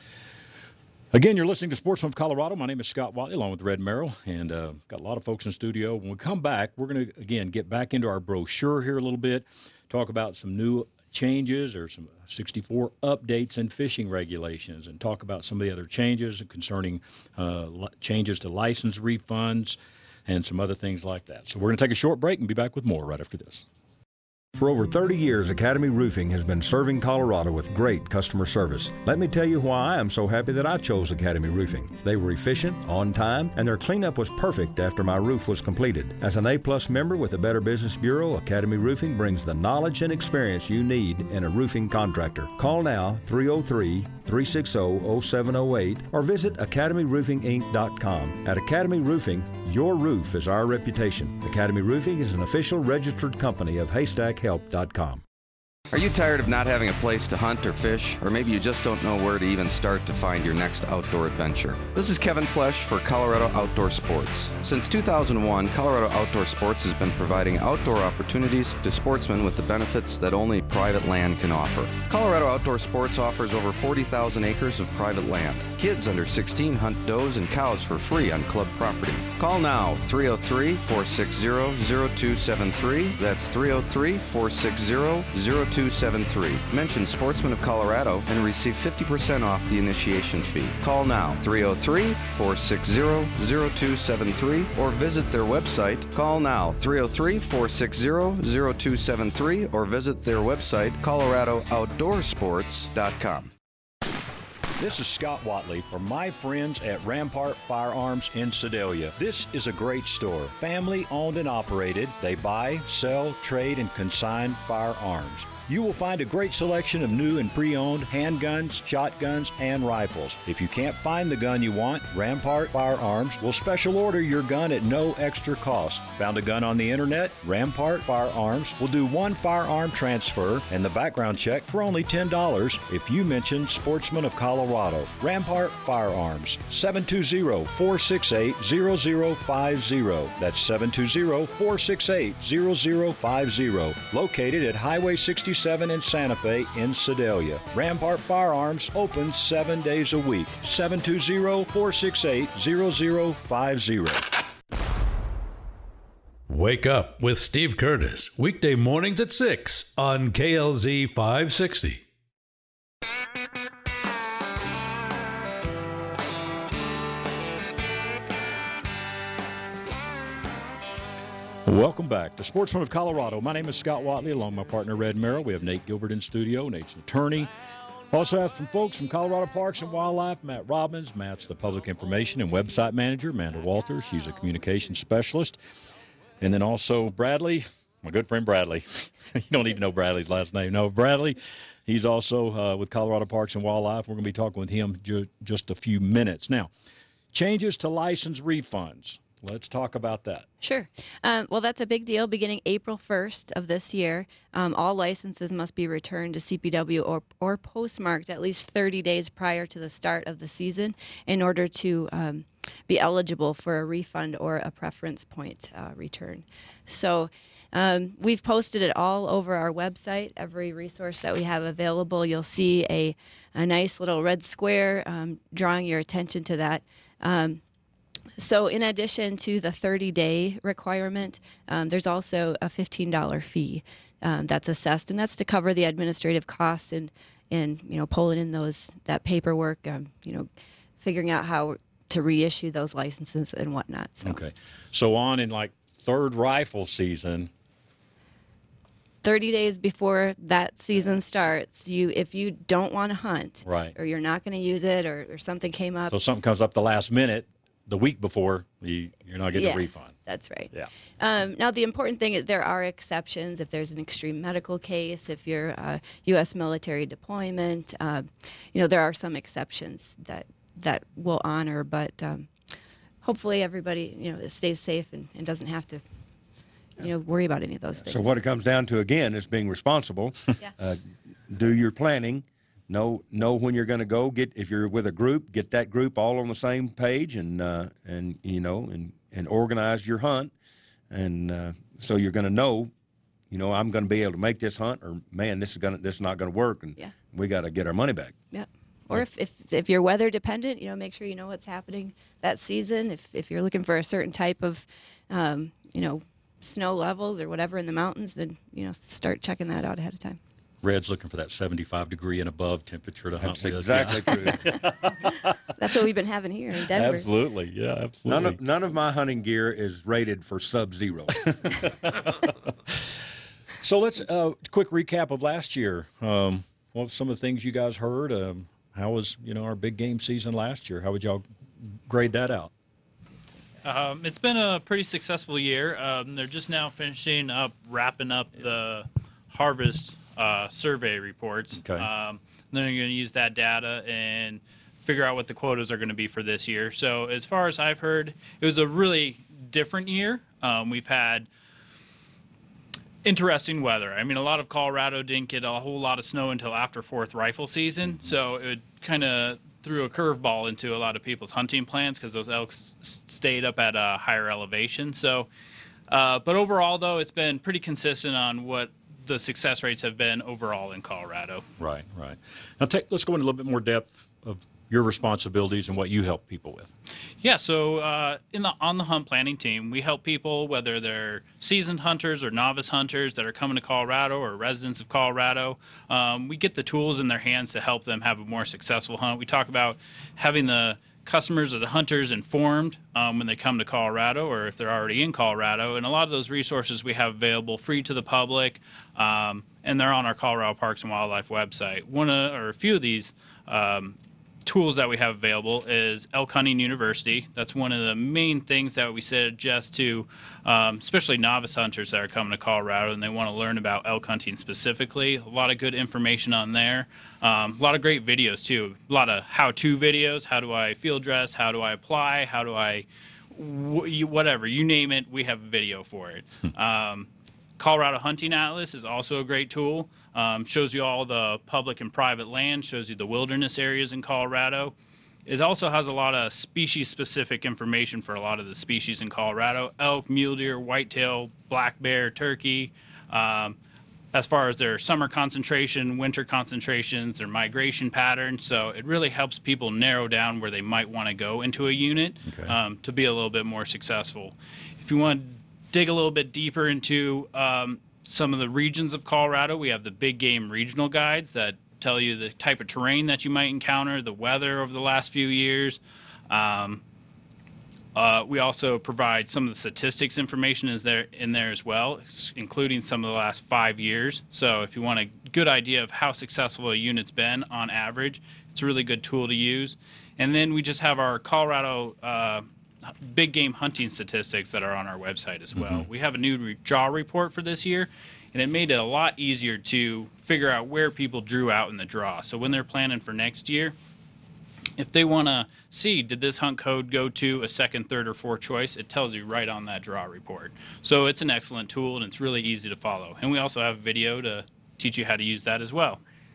Speaker 2: Again, you're listening to Sportsman of Colorado. My name is Scott Watley, along with Red Merrill, and uh, got a lot of folks in the studio. When we come back, we're going to, again, get back into our brochure here a little bit, talk about some new changes or some sixty-four updates in fishing regulations, and talk about some of the other changes concerning uh, changes to license refunds and some other things like that. So we're going to take a short break and be back with more right after this.
Speaker 3: For over thirty years, Academy Roofing has been serving Colorado with great customer service. Let me tell you why I am so happy that I chose Academy Roofing. They were efficient, on time, and their cleanup was perfect after my roof was completed. As an A-plus member with the Better Business Bureau, Academy Roofing brings the knowledge and experience you need in a roofing contractor. Call now, three oh three, three six zero, oh seven oh eight, or visit academy roofing inc dot com. At Academy Roofing, your roof is our reputation. Academy Roofing is an official registered company of haystack help dot com.
Speaker 13: Are you tired of not having a place to hunt or fish? Or maybe you just don't know where to even start to find your next outdoor adventure? This is Kevin Flesh for Colorado Outdoor Sports. Since two thousand one, Colorado Outdoor Sports has been providing outdoor opportunities to sportsmen with the benefits that only private land can offer. Colorado Outdoor Sports offers over forty thousand acres of private land. Kids under sixteen hunt does and cows for free on club property. Call now, three oh three, four six zero, zero two seven three. That's three oh three, four six zero, zero two seven three. Mention Sportsman of Colorado and receive fifty percent off the initiation fee. Call now, three oh three, four six zero, zero two seven three, or visit their website. Call now, three oh three, four six zero, zero two seven three, or visit their website, colorado outdoor sports dot com.
Speaker 2: This is Scott Watley for my friends at Rampart Firearms in Sedalia. This is a great store, family owned and operated. They buy, sell, trade, and consign firearms. You will find a great selection of new and pre-owned handguns, shotguns, and rifles. If you can't find the gun you want, Rampart Firearms will special order your gun at no extra cost. Found a gun on the internet? Rampart Firearms will do one firearm transfer and the background check for only ten dollars if you mention Sportsman of Colorado. Rampart Firearms, seven two zero, four six eight, zero zero five zero. That's seven two zero, four six eight, zero zero five zero. Located at Highway sixty-seven in Santa Fe in Sedalia. Rampart Firearms open seven days a week. seven two zero, four six eight, zero zero five zero.
Speaker 8: Wake up with Steve Curtis, weekday mornings at six on K L Z five sixty.
Speaker 2: Welcome back to Sportsman of Colorado. My name is Scott Watley, along with my partner Red Merrill. We have Nate Gilbert in studio. Nate's an attorney. Also have some folks from Colorado Parks and Wildlife, Matt Robbins. Matt's the public information and website manager. Amanda Walters, she's a communications specialist. And then also Bradley, my good friend Bradley. You don't need to know Bradley's last name. No, Bradley, he's also uh, with Colorado Parks and Wildlife. We're going to be talking with him ju- just a few minutes. Now, changes to license refunds. Let's talk about that.
Speaker 5: Sure. Um, well, that's a big deal. Beginning April first of this year, um, all licenses must be returned to C P W or, or postmarked at least thirty days prior to the start of the season in order to um, be eligible for a refund or a preference point uh, return. So um, we've posted it all over our website, every resource that we have available. You'll see a, a nice little red square um, drawing your attention to that. Um, So in addition to the thirty-day requirement, um, there's also a fifteen dollars fee um, that's assessed, and that's to cover the administrative costs and, and you know, pulling in those that paperwork, um, you know, figuring out how to reissue those licenses and whatnot. So.
Speaker 2: Okay. So on in like third rifle season.
Speaker 5: thirty days before that season starts, you if you don't want to hunt,
Speaker 2: right,
Speaker 5: or you're not going to use it, or, or something came up.
Speaker 2: So something comes up the last minute, the week before, you, you're not getting
Speaker 5: yeah,
Speaker 2: a refund.
Speaker 5: That's right.
Speaker 2: Yeah.
Speaker 5: Um, now, the important thing is there are exceptions. If there's an extreme medical case, if you're a U S military deployment, uh, you know, there are some exceptions that that we'll honor. But um, hopefully, everybody, you know, stays safe and, and doesn't have to, you know, worry about any of those things.
Speaker 3: So what it comes down to again is being responsible.
Speaker 5: Yeah.
Speaker 3: Uh, do your planning. Know know when you're going to go. Get if you're with a group, get that group all on the same page, and uh, and you know and and organize your hunt, and uh, so you're going to know, you know, I'm going to be able to make this hunt, or man, this is going to this is not going to work, and
Speaker 5: yeah.
Speaker 3: we got to get our money back.
Speaker 5: Yeah. Or if, if if you're weather dependent, you know, make sure you know what's happening that season. If if you're looking for a certain type of, um, you know, snow levels or whatever in the mountains, then you know, start checking that out ahead of time.
Speaker 2: Red's looking for that seventy-five degree and above temperature to hunt
Speaker 3: That's
Speaker 2: with.
Speaker 3: exactly true.
Speaker 5: That's what we've been having here in Denver.
Speaker 2: Absolutely, yeah, absolutely.
Speaker 3: None of none of my hunting gear is rated for sub-zero.
Speaker 2: So let's uh, quick recap of last year. Um, what were some of the things you guys heard? Um, how was you know our big game season last year? How would y'all grade that out?
Speaker 6: Um, it's been a pretty successful year. Um, they're just now finishing up, wrapping up the harvest uh, survey reports.
Speaker 2: Okay.
Speaker 6: Um, then they're going to use that data and figure out what the quotas are going to be for this year. So as far as I've heard, it was a really different year. Um, we've had interesting weather. I mean, a lot of Colorado didn't get a whole lot of snow until after fourth rifle season, so it kind of threw a curveball into a lot of people's hunting plans because those elks stayed up at a higher elevation. So, uh, but overall, though, it's been pretty consistent on what the success rates have been overall in Colorado.
Speaker 2: Right, right. Now, take, let's go into a little bit more depth of your responsibilities and what you help people with.
Speaker 6: Yeah, so uh, in the on the hunt planning team, we help people, whether they're seasoned hunters or novice hunters that are coming to Colorado or residents of Colorado. Um, we get the tools in their hands to help them have a more successful hunt. We talk about having the customers or the hunters informed um, when they come to Colorado or if they're already in Colorado. And a lot of those resources we have available free to the public, um, and they're on our Colorado Parks and Wildlife website. One of, or a few of these um, tools that we have available is Elk Hunting University. That's one of the main things that we suggest to um, especially novice hunters that are coming to Colorado and they want to learn about elk hunting specifically. A lot of good information on there. Um, a lot of great videos too. A lot of how-to videos. How do I field dress? How do I apply? How do I wh- whatever, you name it, we have a video for it. um, Colorado Hunting Atlas is also a great tool. Um, shows you all the public and private land, shows you the wilderness areas in Colorado. It also has a lot of species-specific information for a lot of the species in Colorado: elk, mule deer, whitetail, black bear, turkey. Um, as far as their summer concentration, winter concentrations, their migration patterns. So it really helps people narrow down where they might want to go into a unit
Speaker 2: Okay.
Speaker 6: um, to be a little bit more successful. If you want to dig a little bit deeper into um, some of the regions of Colorado, we have the big game regional guides that tell you the type of terrain that you might encounter, the weather over the last few years. Um, uh, we also provide some of the statistics information is there in there as well, including some of the last five years. So if you want a good idea of how successful a unit's been on average, it's a really good tool to use. And then we just have our Colorado uh, big game hunting statistics that are on our website as well.
Speaker 2: Mm-hmm.
Speaker 6: We have a new re- draw report for this year, and it made it a lot easier to figure out where people drew out in the draw. So when they're planning for next year, if they want to see, did this hunt code go to a second, third, or fourth choice, it tells you right on that draw report. So it's an excellent tool, and it's really easy to follow. And we also have video to teach you how to use that as well.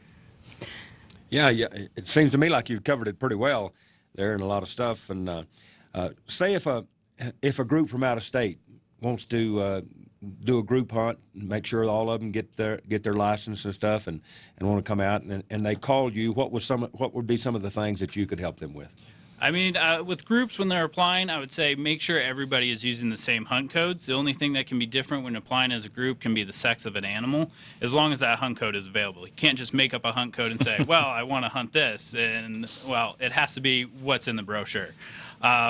Speaker 3: Yeah, yeah. It seems to me like you've covered it pretty well there and a lot of stuff. And uh, uh, say if a if a group from out of state wants to uh, do a group hunt, make sure all of them get their get their license and stuff, and, and want to come out, and, and they called you, what was some what would be some of the things that you could help them with?
Speaker 6: I mean, uh, with groups, when they're applying, I would say make sure everybody is using the same hunt codes. The only thing that can be different when applying as a group can be the sex of an animal, as long as that hunt code is available. You can't just make up a hunt code and say, well, I want to hunt this, and, well, it has to be what's in the brochure. Um,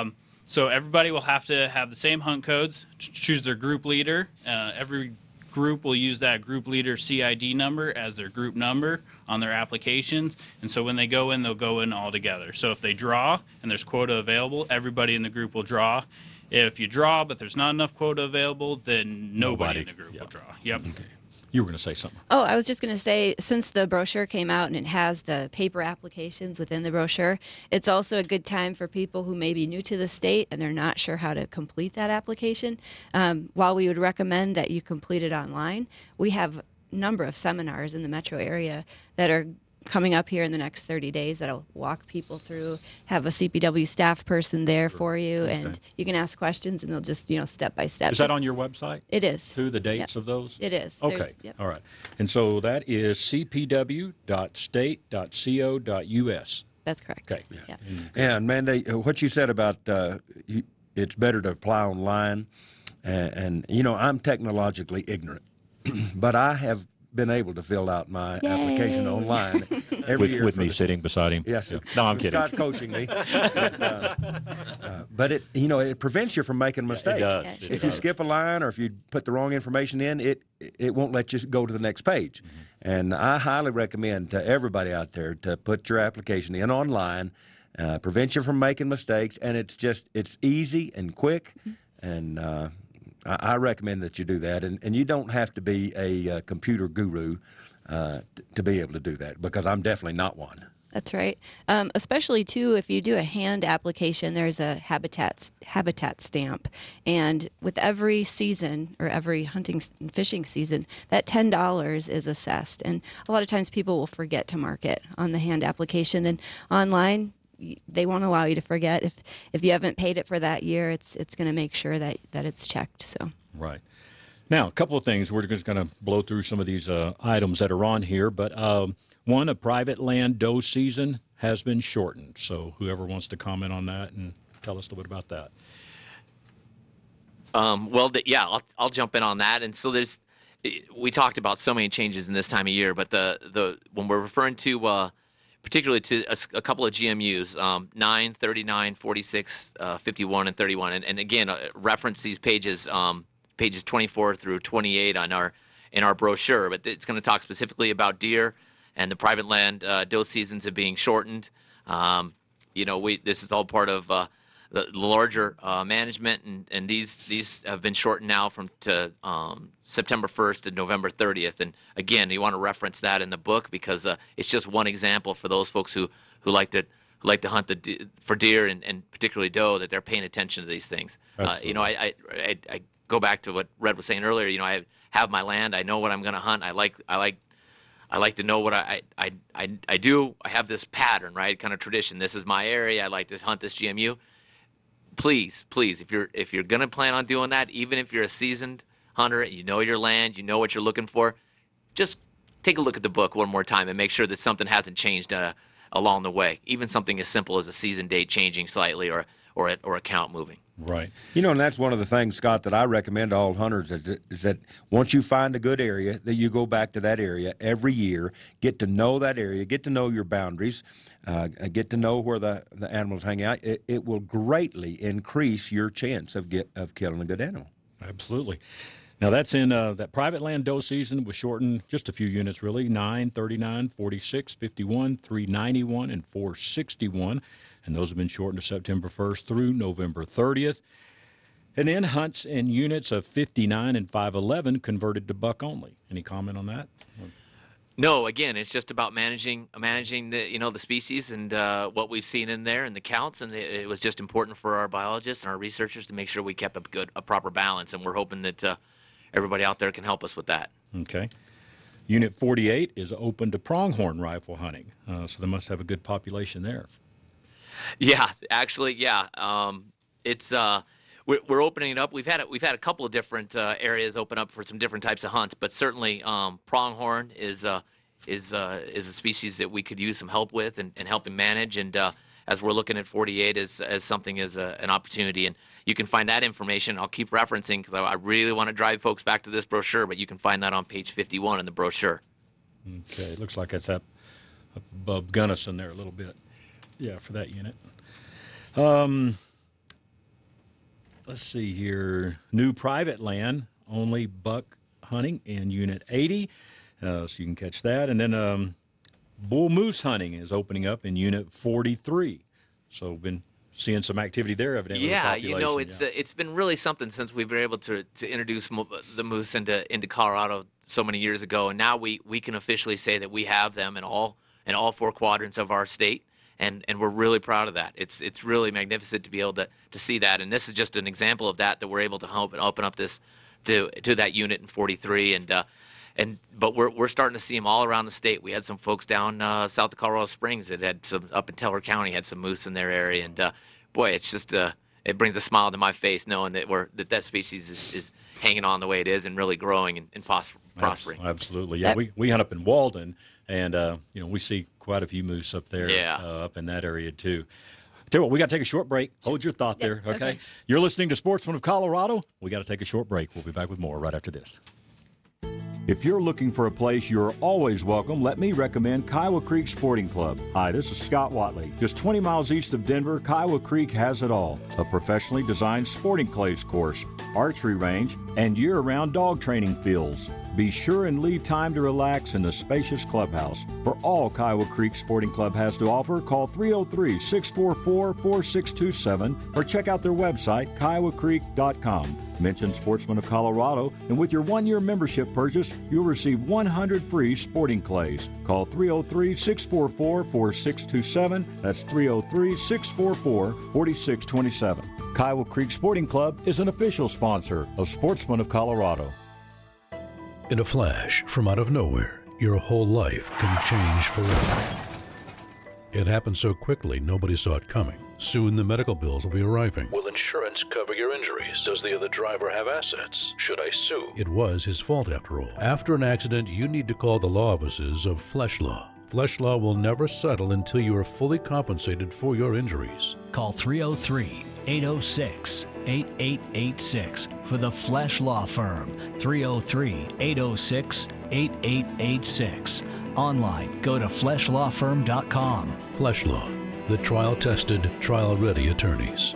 Speaker 6: So everybody will have to have the same hunt codes, ch- choose their group leader. Uh, every group will use that group leader C I D number as their group number on their applications. And so when they go in, they'll go in all together. So if they draw and there's quota available, everybody in the group will draw. If you draw but there's not enough quota available, then nobody, nobody. in the group yeah. will draw. Yep.
Speaker 2: Okay. You were going to say something.
Speaker 5: Oh, I was just going to say, since the brochure came out and it has the paper applications within the brochure, it's also a good time for people who may be new to the state and they're not sure how to complete that application. Um, while we would recommend that you complete it online, we have a number of seminars in the metro area that are coming up here in the next thirty days that'll walk people through, have a C P W staff person there for you, okay. and you can ask questions and they'll just, you know, step by step.
Speaker 2: Is that on your website?
Speaker 5: It is.
Speaker 2: Through the dates
Speaker 5: yep.
Speaker 2: of those?
Speaker 5: It is.
Speaker 2: Okay.
Speaker 5: Yep.
Speaker 2: All right. And so that is c p w dot state dot co dot u s.
Speaker 5: That's correct.
Speaker 2: Okay.
Speaker 3: Yeah.
Speaker 5: Yep.
Speaker 3: And Mandy, what you said about uh, you, it's better to apply online, and, and you know, I'm technologically ignorant, but I have been able to fill out my
Speaker 5: Yay.
Speaker 3: application online every
Speaker 2: with,
Speaker 3: year.
Speaker 2: With me
Speaker 3: the,
Speaker 2: sitting beside him.
Speaker 3: Yes.
Speaker 2: Yeah. No, I'm
Speaker 3: with
Speaker 2: kidding.
Speaker 3: Scott coaching me. but, uh, uh, but it, you know, it prevents you from making a mistake.
Speaker 2: It does.
Speaker 5: Yeah,
Speaker 2: it
Speaker 5: sure
Speaker 3: If
Speaker 2: does.
Speaker 3: you skip a line or if you put the wrong information in, it it won't let you go to the next page. Mm-hmm. And I highly recommend to everybody out there to put your application in online. Uh, prevents you from making mistakes, and it's just it's easy and quick, mm-hmm. and uh, I, I recommend that you do that. And, and you don't have to be a uh, computer guru uh, t- to be able to do that, because I'm definitely not one.
Speaker 5: That's right. Um, especially, too, if you do a hand application, there's a habitat habitat stamp. And with every season or every hunting and fishing season, that ten dollars is assessed. And a lot of times people will forget to mark it on the hand application. And online, they won't allow you to forget. If if you haven't paid it for that year, it's it's going to make sure that, that it's checked. So
Speaker 2: Right. Now, a couple of things. We're just going to blow through some of these uh, items that are on here. But um, one, a private land doe season has been shortened. So whoever wants to comment on that and tell us a little bit about that.
Speaker 7: Um, well, the, yeah, I'll, I'll jump in on that. And so there's, we talked about so many changes in this time of year, but the, the when we're referring to, uh, particularly to a, a couple of G M Us, um, nine, thirty-nine, forty-six, uh, fifty-one, and thirty-one. And, and again, uh, reference these pages, um, pages twenty-four through twenty-eight on our in our brochure. But it's going to talk specifically about deer and the private land uh, doe seasons are being shortened. Um, you know, we this is all part of uh, the larger uh, management, and, and these these have been shortened now from to um, September first to November thirtieth. And again, you want to reference that in the book, because uh, it's just one example for those folks who, who like to who like to hunt the de- for deer and, and particularly doe, that they're paying attention to these things. Uh, you know, I, I, I, I go back to what Red was saying earlier. You know, I have my land. I know what I'm going to hunt. I like I like I like to know what I, I I I do. I have this pattern, right? Kind of tradition. This is my area. I like to hunt this G M U. Please, please, if you're if you're going to plan on doing that, even if you're a seasoned hunter, you know your land, you know what you're looking for, just take a look at the book one more time and make sure that something hasn't changed uh, along the way. Even something as simple as a season date changing slightly, or or a, or a count moving.
Speaker 2: Right.
Speaker 3: You know, and that's one of the things, Scott, that I recommend to all hunters is, is that once you find a good area, that you go back to that area every year, get to know that area, get to know your boundaries, uh, get to know where the, the animals hang out. It, it will greatly increase your chance of get of killing a good animal.
Speaker 2: Absolutely. Now, that's in uh, that private land doe season was shortened just a few units, really, nine, thirty-nine, forty-six, fifty-one, three ninety-one, and four sixty-one. And those have been shortened to September first through November thirtieth. And then hunts in units of fifty-nine and five eleven converted to buck only. Any comment on that?
Speaker 7: No, again, it's just about managing managing the you know the species and uh, what we've seen in there and the counts, and it, it was just important for our biologists and our researchers to make sure we kept a good, a proper balance, and we're hoping that uh, everybody out there can help us with that.
Speaker 2: Okay. Unit forty-eight is open to pronghorn rifle hunting, uh, so they must have a good population there.
Speaker 7: Yeah, actually, yeah. Um, it's uh, we're, we're opening it up. We've had a, we've had a couple of different uh, areas open up for some different types of hunts, but certainly um, pronghorn is uh, is uh, is a species that we could use some help with and, and helping manage. And uh, as we're looking at forty-eight as as something as a, an opportunity, and you can find that information. I'll keep referencing because I, I really want to drive folks back to this brochure, but you can find that on page fifty-one in the brochure.
Speaker 2: Okay, it looks like it's up above Gunnison there a little bit. Yeah, for that unit. Um, let's see here, new private land, only buck hunting in Unit eighty, uh, so you can catch that. And then um, bull moose hunting is opening up in Unit forty-three. So been seeing some activity there, evidently.
Speaker 7: Yeah,
Speaker 2: with
Speaker 7: you know, it's
Speaker 2: yeah.
Speaker 7: uh, it's been really something since we've been able to to introduce mo- the moose into into Colorado so many years ago, and now we, we can officially say that we have them in all in all four quadrants of our state, and, and we're really proud of that. It's it's really magnificent to be able to, to see that, and this is just an example of that that we're able to help and open up this to to that unit in forty-three, and uh, and but we're we're starting to see them all around the state. We had some folks down uh, south of Colorado Springs that had some up in Teller County had some moose in their area, and uh, boy, it's just uh, it brings a smile to my face knowing that we're that that species is, is hanging on the way it is and really growing and, and pos- prospering.
Speaker 2: Absolutely, yeah. We we hunt up in Walden, and uh, you know we see quite a few moose up there,
Speaker 7: Yeah.
Speaker 2: uh, up in that area too. Tell you what, we got to take a short break. Hold your thought there, okay?
Speaker 5: okay.
Speaker 2: You're listening to Sportsman of Colorado. We got to take a short break. We'll be back with more right after this. If you're looking for a place you're always welcome, let me recommend Kiowa Creek Sporting Club. Hi, this is Scott Watley. Just twenty miles east of Denver, Kiowa Creek has it all. A professionally designed sporting clays course, archery range, and year-round dog training fields. Be sure and leave time to relax in the spacious clubhouse. For all Kiowa Creek Sporting Club has to offer, call three oh three, six four four, four six two seven or check out their website, kiowa creek dot com. Mention Sportsman of Colorado, and with your one-year membership purchase, you'll receive one hundred free sporting clays. Call three oh three, six four four, four six two seven. That's three oh three, six four four, four six two seven. Kiowa Creek Sporting Club is an official sponsor of Sportsman of Colorado.
Speaker 8: In a flash, from out of nowhere, your whole life can change forever. It happened so quickly, nobody saw it coming. Soon the medical bills will be arriving.
Speaker 9: Will insurance cover your injuries? Does the other driver have assets? Should I sue?
Speaker 8: It was his fault after all. After an accident, you need to call the law offices of Flesh Law. Flesh Law will never settle until you are fully compensated for your injuries.
Speaker 10: Call three oh three, eight oh six, eight eight eight six for the Flesh Law Firm. three oh three, eight oh six, eight eight eight six. Online, go to flesh law firm dot com.
Speaker 8: Flesh Law, the trial-tested, trial-ready attorneys.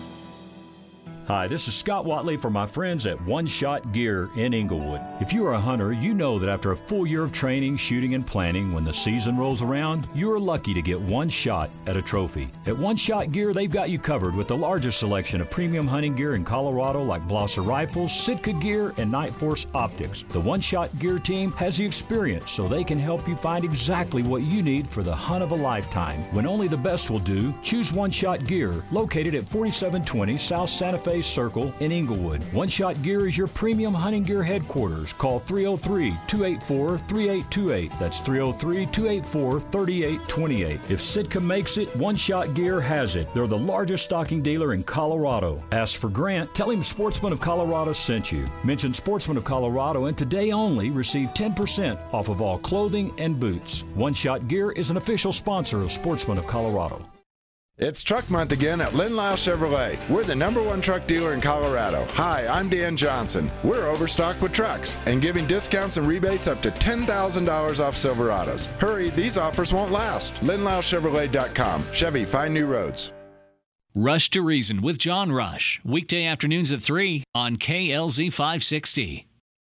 Speaker 2: Hi, this is Scott Watley for my friends at One Shot Gear in Inglewood. If you are a hunter, you know that after a full year of training, shooting, and planning, when the season rolls around, you are lucky to get one shot at a trophy. At One Shot Gear, they've got you covered with the largest selection of premium hunting gear in Colorado, like Blosser rifles, Sitka gear, and Night Force optics. The One Shot Gear team has the experience, so they can help you find exactly what you need for the hunt of a lifetime. When only the best will do, choose One Shot Gear, located at forty-seven twenty South Santa Fe Circle in Inglewood. One Shot Gear is your premium hunting gear headquarters. Call three oh three, two eight four, three eight two eight. That's three oh three, two eight four, three eight two eight. If Sitka makes it, One Shot Gear has it. They're the largest stocking dealer in Colorado. Ask for Grant. Tell him Sportsman of Colorado sent you. Mention Sportsman of Colorado, and today only receive ten percent off of all clothing and boots. One Shot Gear is an official sponsor of Sportsman of Colorado.
Speaker 11: It's Truck Month again at Lynn Lyle Chevrolet. We're the number one truck dealer in Colorado. Hi, I'm Dan Johnson. We're overstocked with trucks and giving discounts and rebates up to ten thousand dollars off Silverados. Hurry, these offers won't last. lynn lyle chevrolet dot com. Chevy, find new roads.
Speaker 10: Rush to Reason with John Rush. Weekday afternoons at three on K L Z five sixty.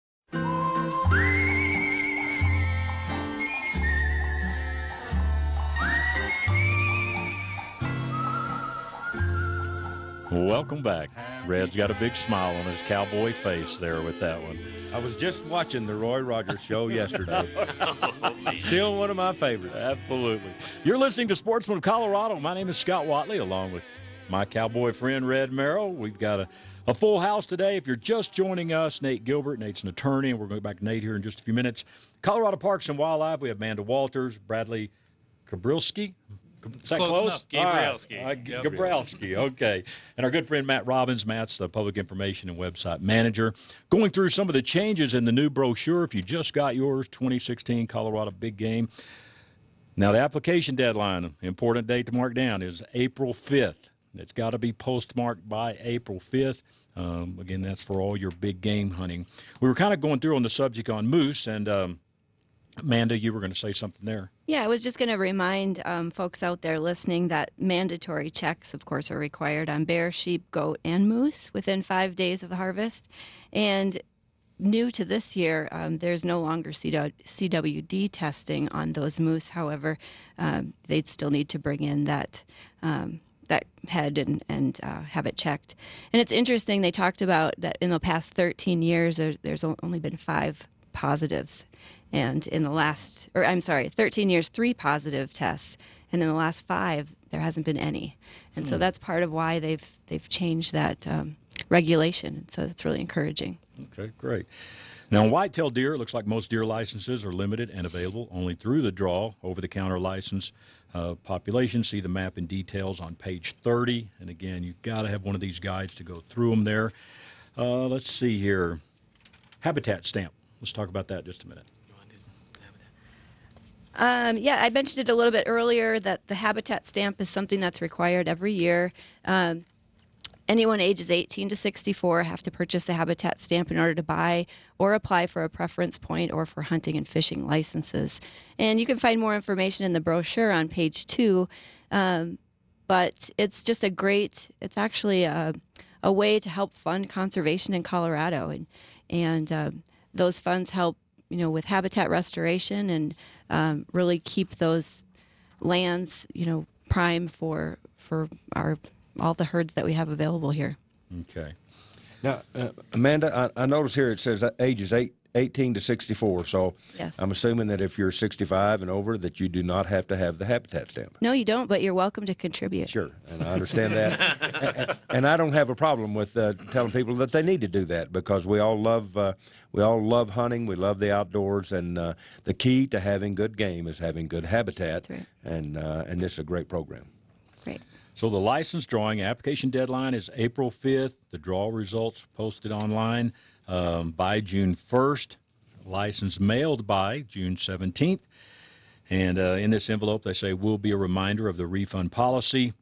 Speaker 2: Welcome back. Red's got a big smile on his cowboy face there with that one.
Speaker 3: I was just watching the Roy Rogers show yesterday. Still one of my favorites.
Speaker 2: Absolutely. You're listening to Sportsman of Colorado. My name is Scott Watley, along with my cowboy friend Red Merrill. We've got a, a full house today. If you're just joining us, Nate Gilbert. Nate's an attorney, and we're going back to Nate here in just a few minutes. Colorado Parks and Wildlife, we have Amanda Walters, Bradley Kabrilski. Is that
Speaker 6: close?
Speaker 2: close?
Speaker 6: Enough. Gabrielski.
Speaker 2: All right. Uh,
Speaker 6: Yep.
Speaker 2: Gabrielski, okay. And our good friend Matt Robbins. Matt's the public information and website manager. Going through some of the changes in the new brochure. If you just got yours, twenty sixteen Colorado Big Game. Now, the application deadline, important date to mark down, is April fifth. It's got to be postmarked by April fifth. Um, again, that's for all your big game hunting. We were kind of going through on the subject on moose, and um, Amanda, you were going to say something there.
Speaker 5: Yeah, I was just going to remind um, folks out there listening that mandatory checks, of course, are required on bear, sheep, goat, and moose within five days of the harvest. And new to this year, um, there's no longer C W D testing on those moose. However, um, they'd still need to bring in that um, that head and, and uh, have it checked. And it's interesting, they talked about that in the past thirteen years, there, there's only been five positives. And in the last, or I'm sorry, thirteen years, three positive tests. And in the last five, there hasn't been any. And
Speaker 2: Hmm.
Speaker 5: so that's part of why they've they've changed that um, regulation. So that's really encouraging.
Speaker 2: Okay, great. Now, whitetail deer, it looks like most deer licenses are limited and available only through the draw, over-the-counter license uh, population. See the map and details on page thirty. And again, you've got to have one of these guides to go through them there. Uh, let's see here. Habitat stamp. Let's talk about that just a minute.
Speaker 5: Um, yeah, I mentioned it a little bit earlier that the habitat stamp is something that's required every year. Um, anyone ages eighteen to sixty-four have to purchase a habitat stamp in order to buy or apply for a preference point or for hunting and fishing licenses. And you can find more information in the brochure on page two. Um, but it's just a great, it's actually a, a way to help fund conservation in Colorado. And, and um, those funds help, you know, with habitat restoration and um, really keep those lands, you know, prime for for our all the herds that we have available here.
Speaker 2: Okay.
Speaker 3: Now, uh, Amanda, I, I notice here it says ages eight, eighteen to sixty-four. So
Speaker 5: Yes.
Speaker 3: I'm assuming that if you're sixty-five and over, that you do not have to have the habitat stamp.
Speaker 5: No, you don't, but you're welcome to contribute.
Speaker 3: Sure, and I understand that. and, and I don't have a problem with uh, telling people that they need to do that because we all love uh, we all love hunting. We love the outdoors, and uh, the key to having good game is having good habitat.
Speaker 5: That's right.
Speaker 3: And uh, and this is a great program.
Speaker 5: Great.
Speaker 2: So the license drawing application deadline is April fifth. The draw results posted online um, by June first. License mailed by June seventeenth. And uh, in this envelope, they say will be a reminder of the refund policy,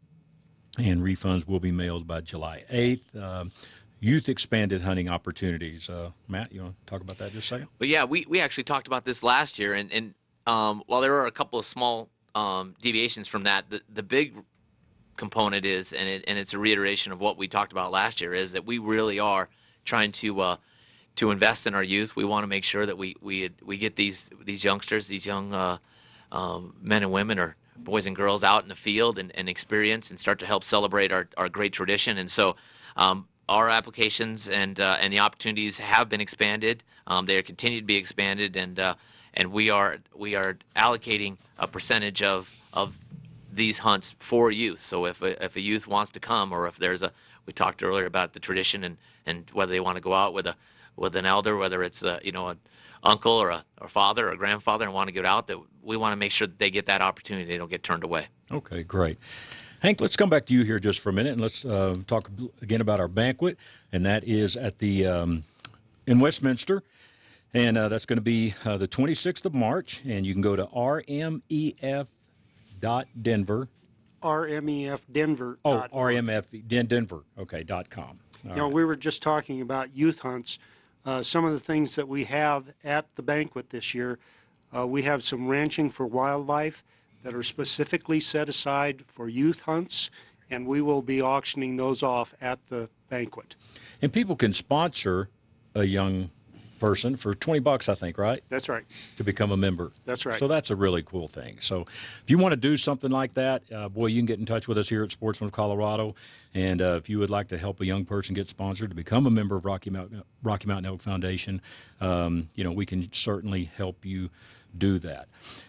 Speaker 2: and refunds will be mailed by July eighth. Um, youth expanded hunting opportunities. Uh, Matt, you want to talk about that just a second?
Speaker 7: But yeah, we, we actually talked about this last year, and, and um, while there are a couple of small um, deviations from that, the, the big component is, and, it, and it's a reiteration of what we talked about last year, is that we really are trying to uh, to invest in our youth. We want to make sure that we we we get these these youngsters, these young uh, um, men and women, or boys and girls, out in the field and, and experience and start to help celebrate our, our great tradition. And so um, our applications and uh, and the opportunities have been expanded. Um, they are continue to be expanded, and uh, and we are we are allocating a percentage of of these hunts for youth. So if a, if a youth wants to come, or if there's a, we talked earlier about the tradition and, and whether they want to go out with a with an elder, whether it's a, you know, an uncle or a or father or a grandfather and want to get out, that we want to make sure that they get that opportunity, they don't get turned away.
Speaker 2: Okay, great. Hank, let's come back to you here just for a minute, and let's uh, talk again about our banquet, and that is at the um, in Westminster. And uh, that's going to be uh, the twenty-sixth of March, and you can go to R M E F dot Denver.
Speaker 12: R M E F Denver.
Speaker 2: Oh, R M F Den Denver. Okay, dot com. All
Speaker 12: You know,
Speaker 2: right.
Speaker 12: we were just talking about youth hunts. Uh, some of the things that we have at the banquet this year, uh, we have some ranching for wildlife that are specifically set aside for youth hunts, and we will be auctioning those off at the banquet.
Speaker 2: And people can sponsor a young person for twenty bucks, I think, right?
Speaker 12: That's right.
Speaker 2: To become a member.
Speaker 12: That's right.
Speaker 2: So that's a really cool thing. So if you want to do something like that, uh, boy, you can get in touch with us here at Sportsman of Colorado. And uh, if you would like to help a young person get sponsored to become a member of Rocky Mountain, Rocky Mountain Elk Foundation, um, you know, we can certainly help you do that.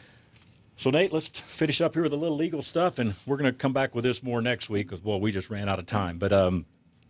Speaker 2: So, Nate, let's finish up here with a little legal stuff, and we're going to come back with this more next week because, well, we just ran out of time. But um,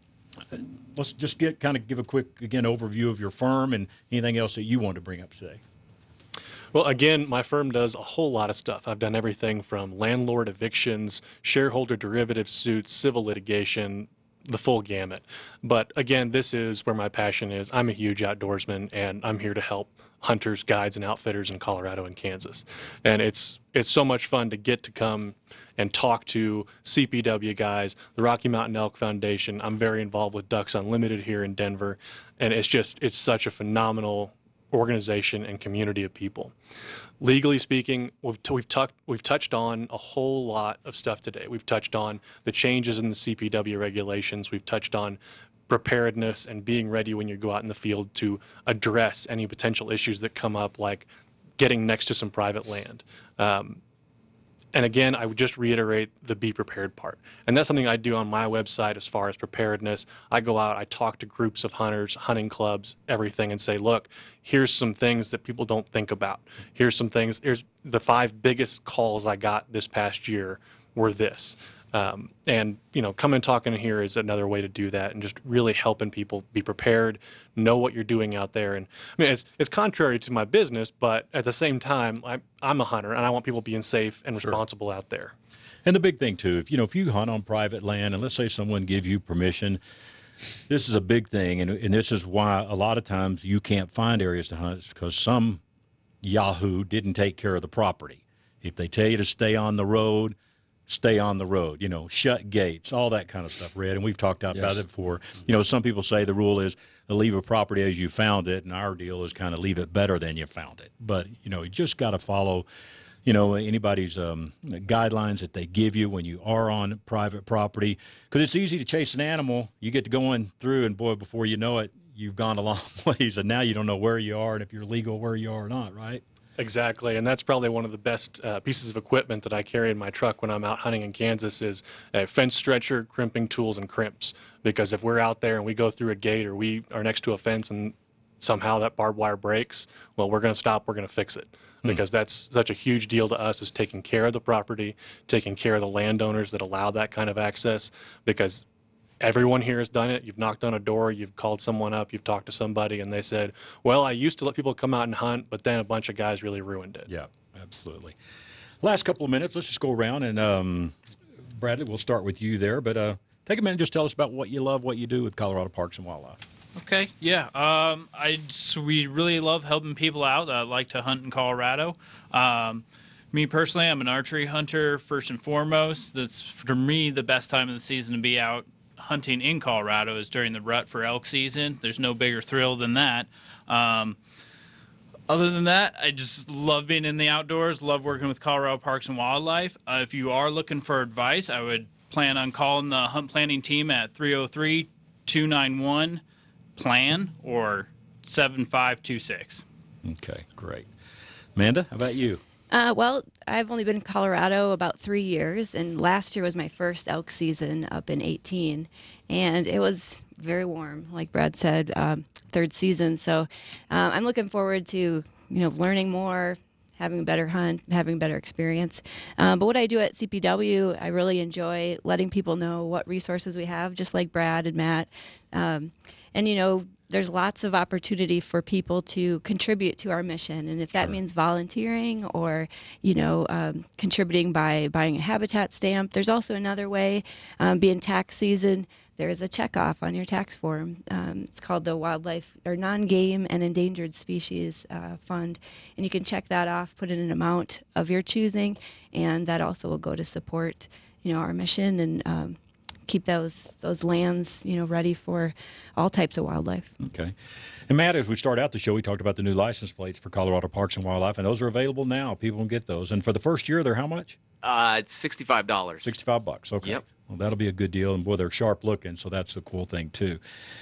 Speaker 2: let's just get kind of give a quick, again, overview of your firm and anything else that you want to bring up today.
Speaker 4: Well, again, my firm does a whole lot of stuff. I've done everything from landlord evictions, shareholder derivative suits, civil litigation, the full gamut. But again, this is where my passion is. I'm a huge outdoorsman, and I'm here to help hunters, guides, and outfitters in Colorado and Kansas. And it's it's so much fun to get to come and talk to C P W guys, the Rocky Mountain Elk Foundation. I'm very involved with Ducks Unlimited here in Denver, and it's just it's such a phenomenal organization and community of people. Legally speaking, we've, t- we've, tucked, we've touched on a whole lot of stuff today. We've touched on the changes in the C P W regulations. We've touched on preparedness and being ready when you go out in the field to address any potential issues that come up, like getting next to some private land. Um, and again, I would just reiterate the be prepared part. And that's something I do on my website as far as preparedness. I go out, I talk to groups of hunters, hunting clubs, everything, and say, look, here's some things that people don't think about. Here's some things, here's the five biggest calls I got this past year were this. Um, and, you know, coming and talking here is another way to do that, and just really helping people be prepared, know what you're doing out there. And I mean, it's it's contrary to my business, but at the same time, I'm, I'm a hunter, and I want people being safe and responsible sure. out there.
Speaker 2: And the big thing, too, if, you know, if you hunt on private land, and let's say someone gives you permission, this is a big thing, and, and this is why a lot of times you can't find areas to hunt, because some yahoo didn't take care of the property. If they tell you to stay on the road, stay on the road, you know, shut gates, all that kind of stuff, Red. And we've talked about yes. it before. You know, some people say the rule is leave a property as you found it, and our deal is kind of leave it better than you found it. But, you know, you just got to follow, you know, anybody's um, guidelines that they give you when you are on private property. Because it's easy to chase an animal. You get to going through, and, boy, before you know it, you've gone a long ways, and now you don't know where you are and if you're legal where you are or not, right?
Speaker 4: Exactly, and that's probably one of the best uh, pieces of equipment that I carry in my truck when I'm out hunting in Kansas is a fence stretcher, crimping tools, and crimps. Because if we're out there and we go through a gate or we are next to a fence and somehow that barbed wire breaks, well, we're going to stop, we're going to fix it. Because mm. that's such a huge deal to us, is taking care of the property, taking care of the landowners that allow that kind of access, because everyone here has done it. You've knocked on a door, you've called someone up, you've talked to somebody, and they said, well, I used to let people come out and hunt, but then a bunch of guys really ruined it.
Speaker 2: Yeah, absolutely. Last couple of minutes, let's just go around, and um, Bradley, we'll start with you there, but uh, take a minute and just tell us about what you love, what you do with Colorado Parks and Wildlife.
Speaker 6: Okay, yeah. Um, I, so we really love helping people out that like to hunt in Colorado. Um, me personally, I'm an archery hunter first and foremost. That's, for me, the best time of the season to be out hunting in Colorado is during the rut for elk season. There's no bigger thrill than that. Um, other than that, I just love being in the outdoors, love working with Colorado Parks and Wildlife. Uh, if you are looking for advice, I would plan on calling the hunt planning team at three oh three, two nine one, plan or seven five two six.
Speaker 2: Okay, great. Amanda, how about you?
Speaker 5: Uh, well, I've only been in Colorado about three years, and last year was my first elk season up in eighteen, and it was very warm, like Brad said, um, third season. So uh, I'm looking forward to, you know, learning more, having a better hunt, having a better experience. Um, but what I do at C P W, I really enjoy letting people know what resources we have, just like Brad and Matt. Um, and, you know, there's lots of opportunity for people to contribute to our mission. And if that sure. means volunteering or, you know, um, contributing by buying a habitat stamp, there's also another way. Um, being tax season, there's a checkoff on your tax form. Um, it's called the Wildlife or Non-Game and Endangered Species uh, Fund. And you can check that off, put in an amount of your choosing, and that also will go to support, you know, our mission and um, keep those those lands, you know, ready for all types of wildlife.
Speaker 2: Okay. And Matt, as we start out the show, we talked about the new license plates for Colorado Parks and Wildlife, and those are available now. People can get those. And for the first year, they're how much?
Speaker 7: Uh, it's sixty-five dollars.
Speaker 2: sixty-five bucks. Okay.
Speaker 7: Yep.
Speaker 2: Well, that'll be a good deal, and boy, they're sharp looking, so that's a cool thing too.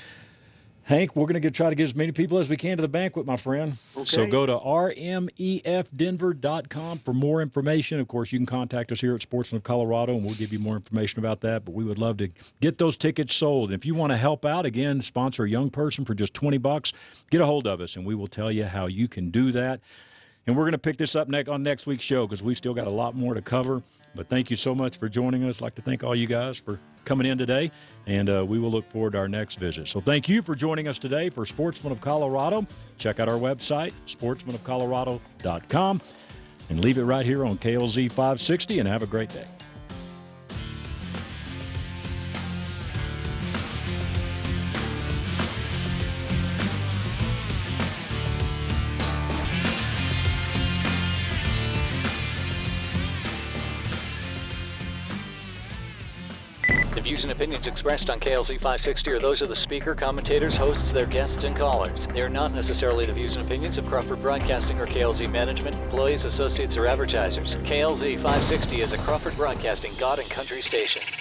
Speaker 2: Hank, we're going to try to get as many people as we can to the banquet, my friend.
Speaker 12: Okay.
Speaker 2: So go to R M E F denver dot com for more information. Of course, you can contact us here at Sportsman of Colorado, and we'll give you more information about that. But we would love to get those tickets sold. And if you want to help out, again, sponsor a young person for just twenty bucks, get a hold of us, and we will tell you how you can do that. And we're going to pick this up ne- on next week's show because we've still got a lot more to cover. But thank you so much for joining us. I'd like to thank all you guys for coming in today, and uh, we will look forward to our next visit. So thank you for joining us today for Sportsman of Colorado. Check out our website, sportsman of colorado dot com, and leave it right here on K L Z five sixty, and have a great day.
Speaker 14: The views and opinions expressed on K L Z five sixty are those of the speaker, commentators, hosts, their guests, and callers. They are not necessarily the views and opinions of Crawford Broadcasting or K L Z management, employees, associates, or advertisers. K L Z five sixty is a Crawford Broadcasting God and Country station.